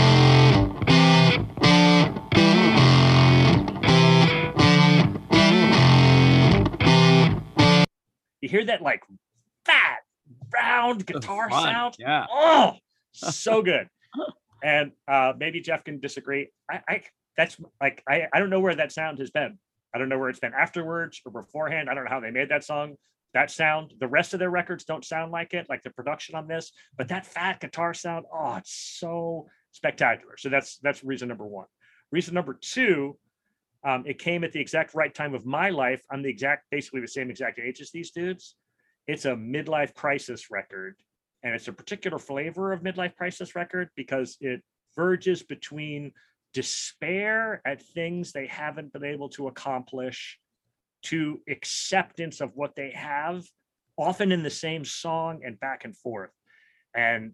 You hear that like fat, round guitar sound? Yeah. Oh, so good. And maybe Jeff can disagree. I don't know where that sound has been. I don't know where it's been afterwards or beforehand. I don't know how they made that song, that sound. The rest of their records don't sound like it, like the production on this, but that fat guitar sound, oh, it's so spectacular. So that's reason number one. Reason number two, it came at the exact right time of my life. I'm basically the same exact age as these dudes. It's a midlife crisis record, and it's a particular flavor of midlife crisis record because it verges between despair at things they haven't been able to accomplish to acceptance of what they have, often in the same song and back and forth. And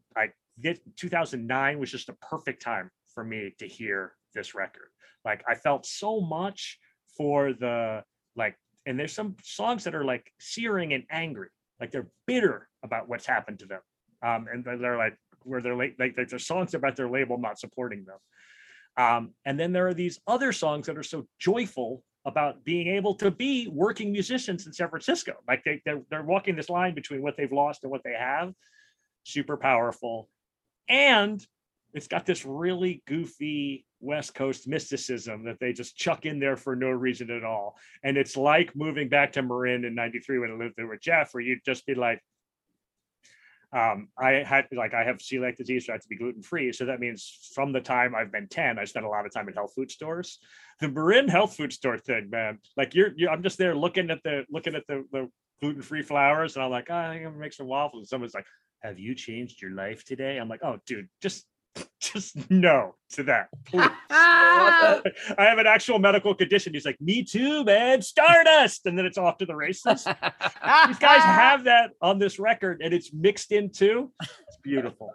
2009 was just a perfect time for me to hear this record. Like, I felt so much for and there's some songs that are like searing and angry, like they're bitter about what's happened to them. And they're like, where they're like they're songs about their label not supporting them. And then there are these other songs that are so joyful about being able to be working musicians in San Francisco. Like they're walking this line between what they've lost and what they have. Super powerful. And it's got this really goofy West Coast mysticism that they just chuck in there for no reason at all. And it's like moving back to Marin in 93 when I lived there with Jeff, where you'd just be like, I have celiac disease, so I have to be gluten-free. So that means from the time I've been 10, I spent a lot of time in health food stores. The Marin health food store thing, man, like I'm just there looking at the gluten-free flours, and I'm like, I'm gonna make some waffles. And someone's like, have you changed your life today? I'm like, oh, dude, just no to that, please. I have an actual medical condition. He's like, me too, man. Stardust, and then it's off to the races. These guys have that on this record, and it's mixed in too. It's beautiful.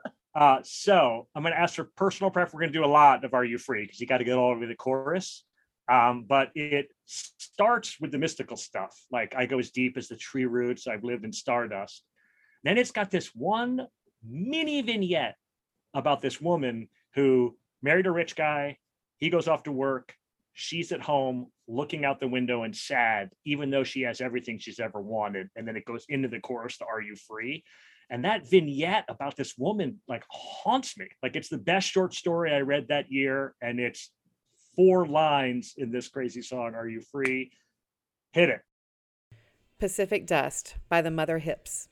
So I'm going to ask for personal preference. We're going to do a lot of Are You Free because you got to get all over the chorus. But it starts with the mystical stuff. Like, I go as deep as the tree roots. I've lived in stardust. Then it's got this one mini vignette about this woman who married a rich guy. He goes off to work. She's at home looking out the window and sad, even though she has everything she's ever wanted. And then it goes into the chorus to Are You Free? And that vignette about this woman like haunts me. Like, it's the best short story I read that year. And it's 4 lines in this crazy song, Are You Free? Hit it. Pacific Dust by the Mother Hips.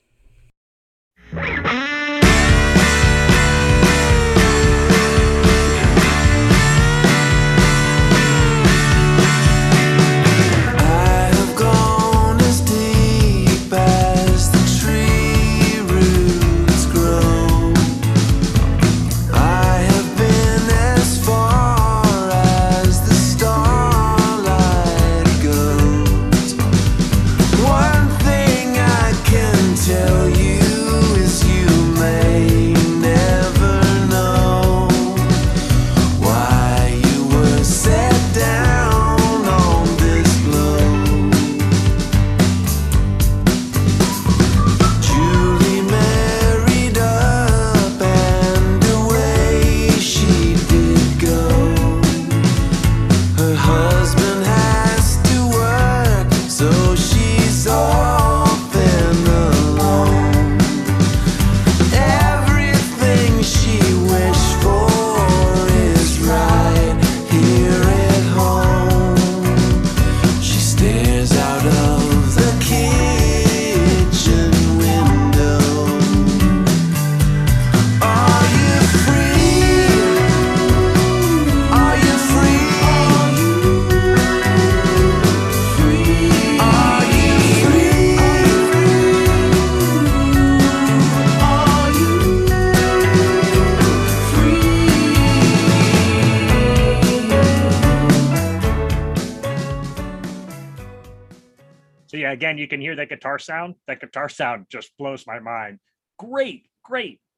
Again, you can hear that guitar sound. That guitar sound just blows my mind. Great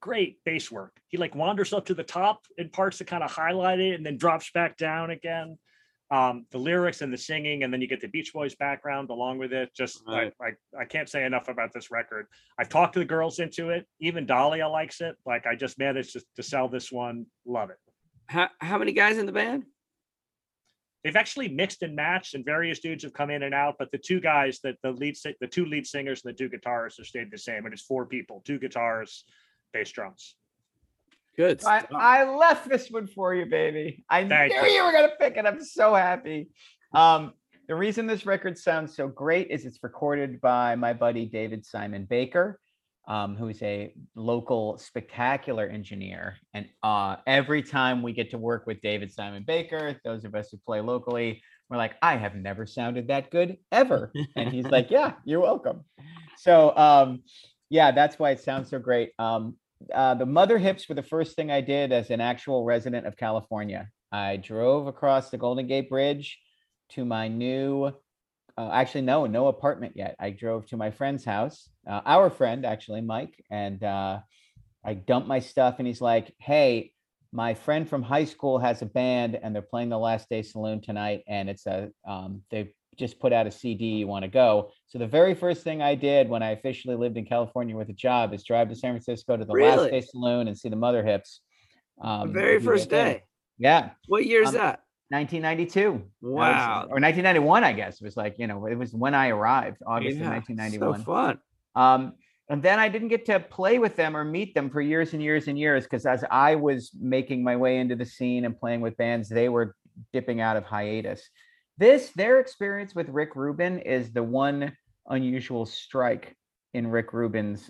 great bass work. He like wanders up to the top in parts to kind of highlight it and then drops back down again. The lyrics and the singing, and then you get the Beach Boys background along with it. Just Right. I can't say enough about this record. I've talked to the girls into it. Even Dahlia likes it. Like I just managed to sell this one. Love it. How many guys in the band? They've actually mixed and matched, and various dudes have come in and out. But the two guys that the two lead singers and the two guitarists have stayed the same. And it's 4 people, 2 guitars, bass, drums. Good. stuff. I left this one for you, baby. I Thank knew you were gonna pick it. I'm so happy. The reason this record sounds so great is it's recorded by my buddy David Simon Baker, who's a local spectacular engineer. And every time we get to work with David Simon Baker, those of us who play locally, we're like, I have never sounded that good ever. And he's like, yeah, you're welcome. So yeah, that's why it sounds so great. The Mother Hips were the first thing I did as an actual resident of California. I drove across the Golden Gate Bridge to my new, actually, no apartment yet. I drove to my friend's house, our friend, actually, Mike, and I dumped my stuff, and he's like, hey, my friend from high school has a band, and they're playing the Last Day Saloon tonight, and it's they've just put out a CD, you want to go? So the very first thing I did when I officially lived in California with a job is drive to San Francisco to the Last Really? Day Saloon and see the Mother Hips. The very do first their thing. day. Yeah, What year is Um, that? 1992. Wow. Or 1991, I guess. It was like, it was when I arrived, August of Yeah, 1991. So fun. And then I didn't get to play with them or meet them for years and years and years, because as I was making my way into the scene and playing with bands, they were dipping out of hiatus. Their experience with Rick Rubin is the one unusual strike in Rick Rubin's.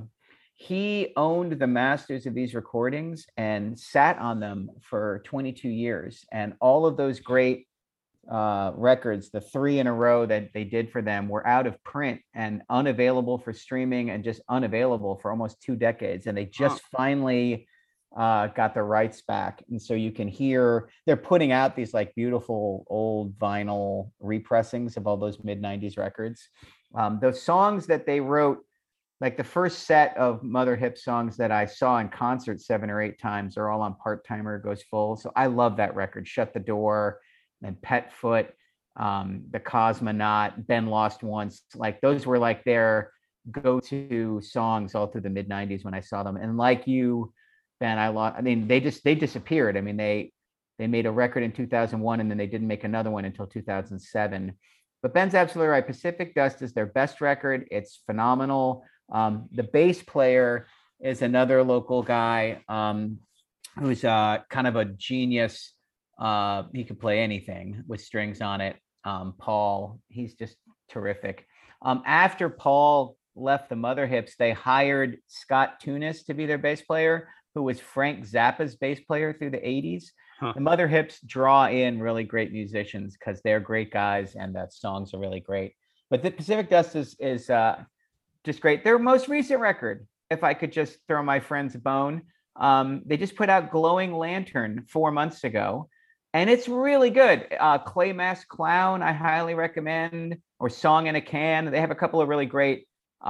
He owned the masters of these recordings and sat on them for 22 years. And all of those great records, the 3 in a row that they did for them, were out of print and unavailable for streaming and just unavailable for almost 2 decades. And they just finally got the rights back. And so you can hear they're putting out these like beautiful old vinyl repressings of all those mid-90s records. Those songs that they wrote, like the first set of Mother Hip songs that I saw in concert 7 or 8 times, are all on Part Timer Goes Full. So I love that record. Shut the Door, and Pet Foot, The Cosmonaut, Ben Lost Once. Like those were like their go-to songs all through the mid-90s when I saw them. And like you, Ben, I mean, they disappeared. I mean, they made a record in 2001 and then they didn't make another one until 2007. But Ben's absolutely right. Pacific Dust is their best record. It's phenomenal. The bass player is another local guy who's kind of a genius. He could play anything with strings on it. Paul, he's just terrific. After Paul left the Mother Hips, they hired Scott Tunis to be their bass player, who was Frank Zappa's bass player through the 80s. The Mother Hips draw in really great musicians because they're great guys and the songs are really great. But the Pacific Dust is just great. Their most recent record, if I could just throw my friends a bone, they just put out Glowing Lantern 4 months ago, and it's really good. Clay Mask Clown, I highly recommend, or Song in a Can. They have a couple of really great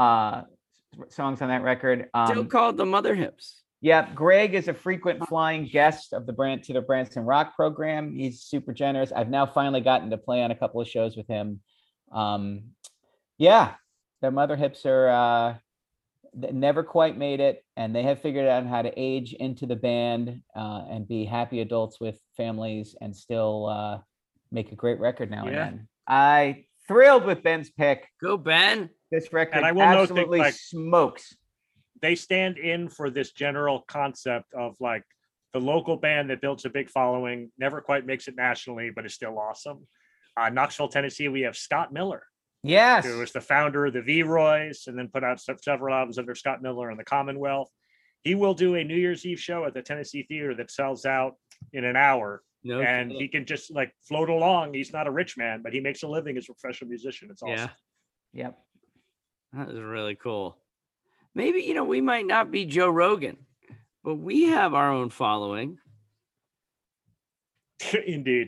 songs on that record. Still called the Mother Hips. Yeah, Greg is a frequent flying guest of the Branson Rock program. He's super generous. I've now finally gotten to play on a couple of shows with him. Yeah, the Mother Hips are never quite made it, and they have figured out how to age into the band and be happy adults with families and still make a great record now and then. I thrilled with Ben's pick. Go, Ben. This record And I will note that, absolutely like, smokes. They stand in for this general concept of like the local band that builds a big following, never quite makes it nationally, but is still awesome. Knoxville, Tennessee, we have Scott Miller, Yes. who was the founder of the V-Roys and then put out several albums under Scott Miller and the Commonwealth. He will do a New Year's Eve show at the Tennessee Theater that sells out in an hour. No And kidding. he can just like float along. He's not a rich man, but he makes a living as a professional musician. It's awesome. Yeah, Yep. that is really cool. Maybe, we might not be Joe Rogan, but we have our own following, Indeed.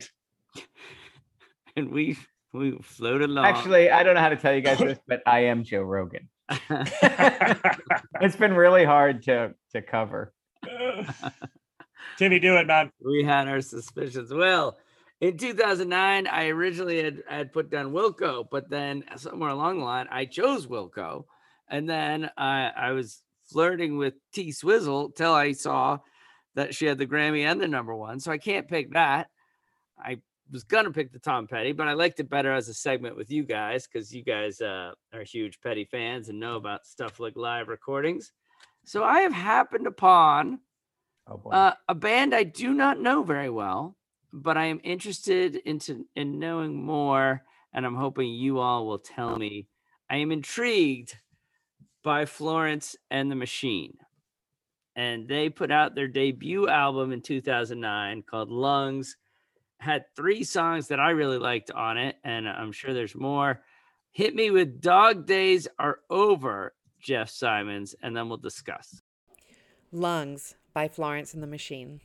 and we float along. Actually, I don't know how to tell you guys this, but I am Joe Rogan. It's been really hard to cover. Timmy, do it, man. We had our suspicions. Well, in 2009, I originally had put down Wilco, but then somewhere along the line, I chose Wilco. And then I was flirting with T Swizzle till I saw that she had the Grammy and the #1. So I can't pick that. I was going to pick the Tom Petty, but I liked it better as a segment with you guys because you guys are huge Petty fans and know about stuff like live recordings. So I have happened upon a band I do not know very well, but I am interested in knowing more, and I'm hoping you all will tell me. I am intrigued by Florence and the Machine, and they put out their debut album in 2009 called Lungs. Had 3 songs that I really liked on it, and I'm sure there's more. Hit me with Dog Days Are Over, Jeff Simons, and then we'll discuss. Lungs by Florence and the Machine.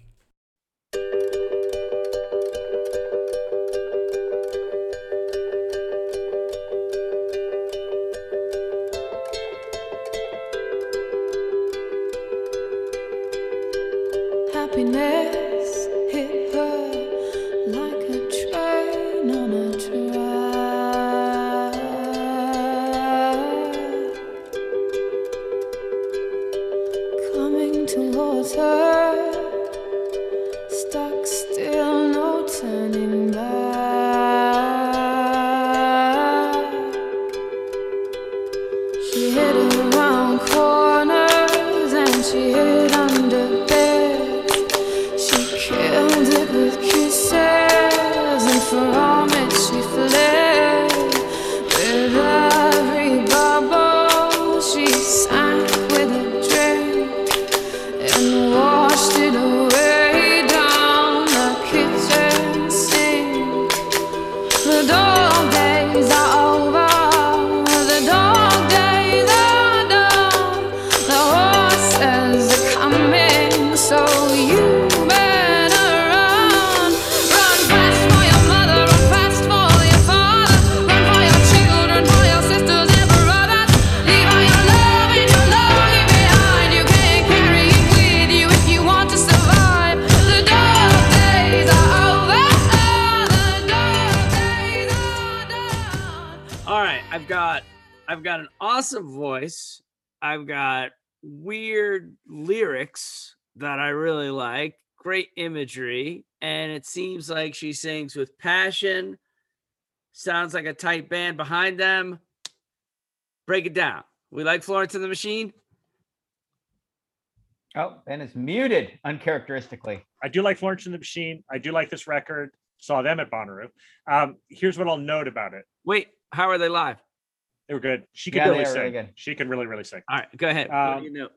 Happiness hit her like a train on a track, coming towards her, stuck still, no turning back. She hid around corners and she hid under beds. She killed it with kisses, and from it she fled. With every bubble she sank with a drink and washed it away down the kitchen sink. The dog days are over, the dog days are done. The horses are coming, so you better run. Run fast for your mother, run fast for your father, run for your children, for your sisters and brothers. Leave all your love and your longing behind. You can't carry it with you if you want to survive. The dog days are over, the dog days are done. All right, I've got an awesome voice. I've got weird lyrics that I really like, great imagery, and it seems like she sings with passion. Sounds like a tight band behind them. Break it down. We like Florence and the Machine. Oh, Ben is muted uncharacteristically. I do like Florence and the Machine. I do like this record. Saw them at Bonnaroo. Here's what I'll note about it. Wait, how are they live? They were good. She could Yeah, really they are sing. really good. She can really sing. All right, go ahead. What do you know?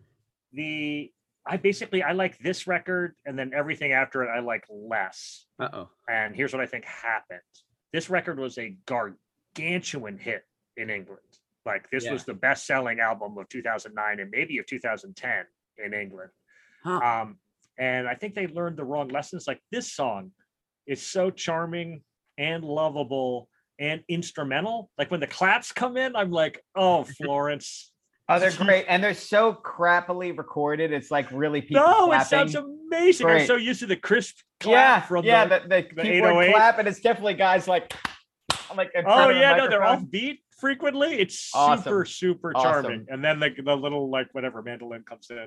I like this record, and then everything after it I like less. Uh-oh. And here's what I think happened. This record was a gargantuan hit in England. Like this was the best-selling album of 2009 and maybe of 2010 in England. Huh. And I think they learned the wrong lessons. Like this song is so charming and lovable and instrumental. Like when the claps come in, I'm like, oh, Florence. Oh, they're great, and they're so crappily recorded. It's like really people No, clapping. it sounds amazing. I'm Great. so used to the crisp clap from the keyboard 808. clap, and it's definitely guys like in front Oh of the yeah, no, they're microphone. off beat frequently. It's Awesome. super Awesome. charming. And then the little like whatever mandolin comes in.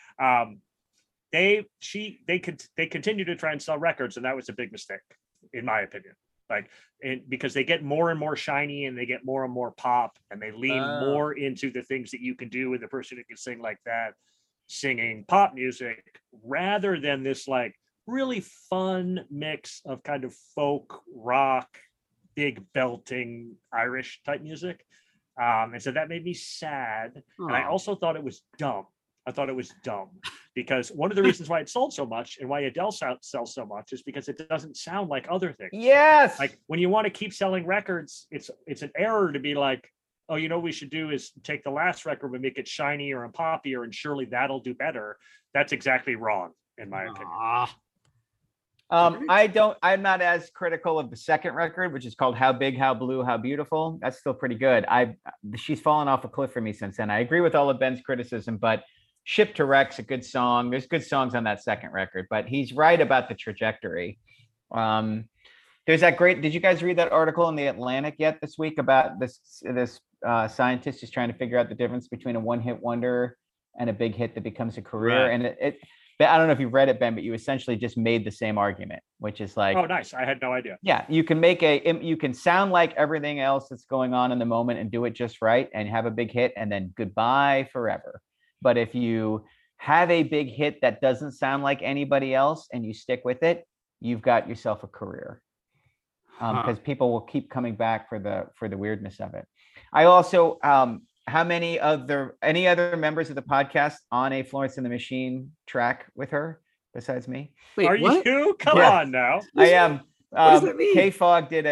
They continue to try and sell records, and that was a big mistake, in my opinion. Because they get more and more shiny, and they get more and more pop, and they lean more into the things that you can do with a person who can sing like that, singing pop music, rather than this like really fun mix of kind of folk rock, big belting Irish type music. And so that made me sad. And I also thought it was dumb. I thought it was dumb because one of the reasons why it sold so much and why Adele sells so much is because it doesn't sound like other things. Yes. Like when you want to keep selling records, it's an error to be like, oh, you know what we should do is take the last record and make it shinier and poppier, and surely that'll do better. That's exactly wrong, in my opinion. I'm not as critical of the second record, which is called How Big, How Blue, How Beautiful. That's still pretty good. She's fallen off a cliff for me since then. I agree with all of Ben's criticism, but Ship to Wreck's a good song. There's good songs on that second record, but he's right about the trajectory. There's that great, did you guys read that article in the Atlantic yet this week about this scientist who's trying to figure out the difference between a one-hit wonder and a big hit that becomes a career? Right. And I don't know if you've read it, Ben, but you essentially just made the same argument, which is like, oh, nice. I had no idea. yeah, you can sound like everything else that's going on in the moment and do it just right and have a big hit and then goodbye forever. But if you have a big hit that doesn't sound like anybody else and you stick with it, you've got yourself a career. Because people will keep coming back for the weirdness of it. I also, any other members of the podcast on a Florence and the Machine track with her besides me? Wait, Are what? you? Come Yeah. on now. I am. What does that mean? K-Fog did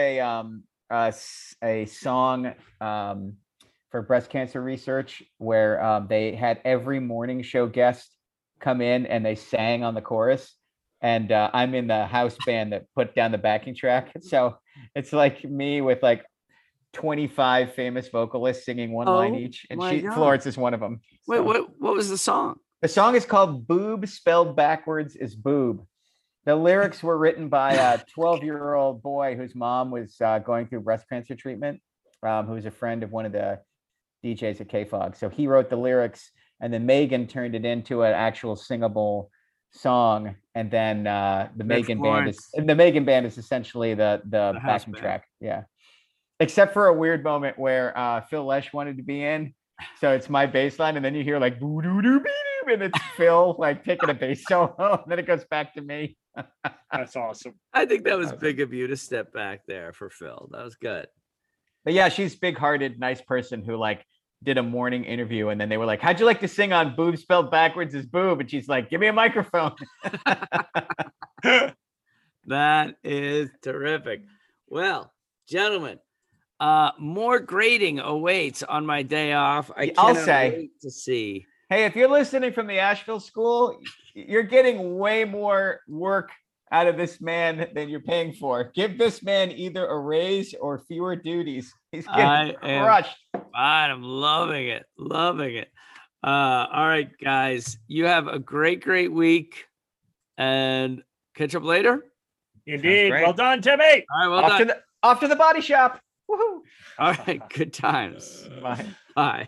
a song for breast cancer research where they had every morning show guest come in and they sang on the chorus. And I'm in the house band that put down the backing track. So it's like me with like 25 famous vocalists singing one line each. And Florence is one of them. Wait, So, what was the song? the song is called Boob, spelled backwards is boob. The lyrics were written by a 12-year-old boy whose mom was going through breast cancer treatment, who was a friend of one of the DJs at K-Fog. So he wrote the lyrics, and then Megan turned it into an actual singable song. And then the Megan band is essentially the house backing band. track. Yeah. Except for a weird moment where Phil Lesh wanted to be in. So it's my bass line, and then you hear like boo doo doo bee, and it's Phil like taking a bass solo, and then it goes back to me. That's awesome. I think that was big of you to step back there for Phil. That was good. But yeah, she's big-hearted, nice person who like did a morning interview, and then they were like, "How'd you like to sing on Boob spelled backwards is boob?" And she's like, "Give me a microphone." That is terrific. Well, gentlemen, more grading awaits on my day off. I'll cannot say. wait to see. Hey, if you're listening from the Asheville School, you're getting way more work out of this man than you're paying for. Give this man either a raise or fewer duties. He's getting crushed. I'm loving it. Loving it. All right, guys. You have a great week, and catch up later. Indeed. great. Well done, Timmy. All right, well done. Off to the body shop. Woohoo. All right, good times. Bye. Bye.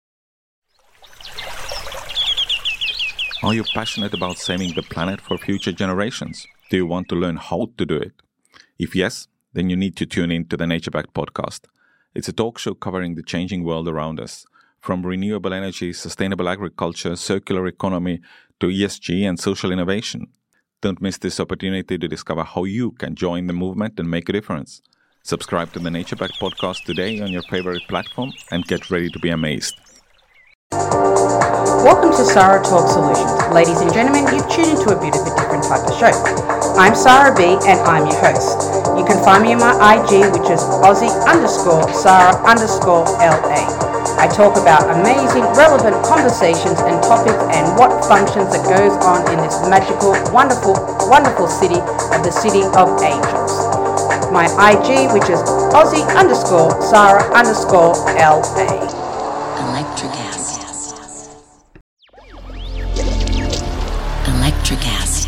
Are you passionate about saving the planet for future generations? Do you want to learn how to do it? If yes, then you need to tune in to the NatureBacked podcast. It's a talk show covering the changing world around us, from renewable energy, sustainable agriculture, circular economy, to ESG and social innovation. Don't miss this opportunity to discover how you can join the movement and make a difference. Subscribe to the NatureBacked podcast today on your favorite platform and get ready to be amazed. Welcome to Sarah Talk Solutions. Ladies and gentlemen, you've tuned into a bit of a different type of show. I'm Sarah B and I'm your host. You can find me on my IG, which is Aussie_Sarah_LA. I talk about amazing, relevant conversations and topics and what functions that goes on in this magical, wonderful, wonderful city of the City of Angels. My IG, which is Aussie_Sarah_LA. Electricast. Electricast.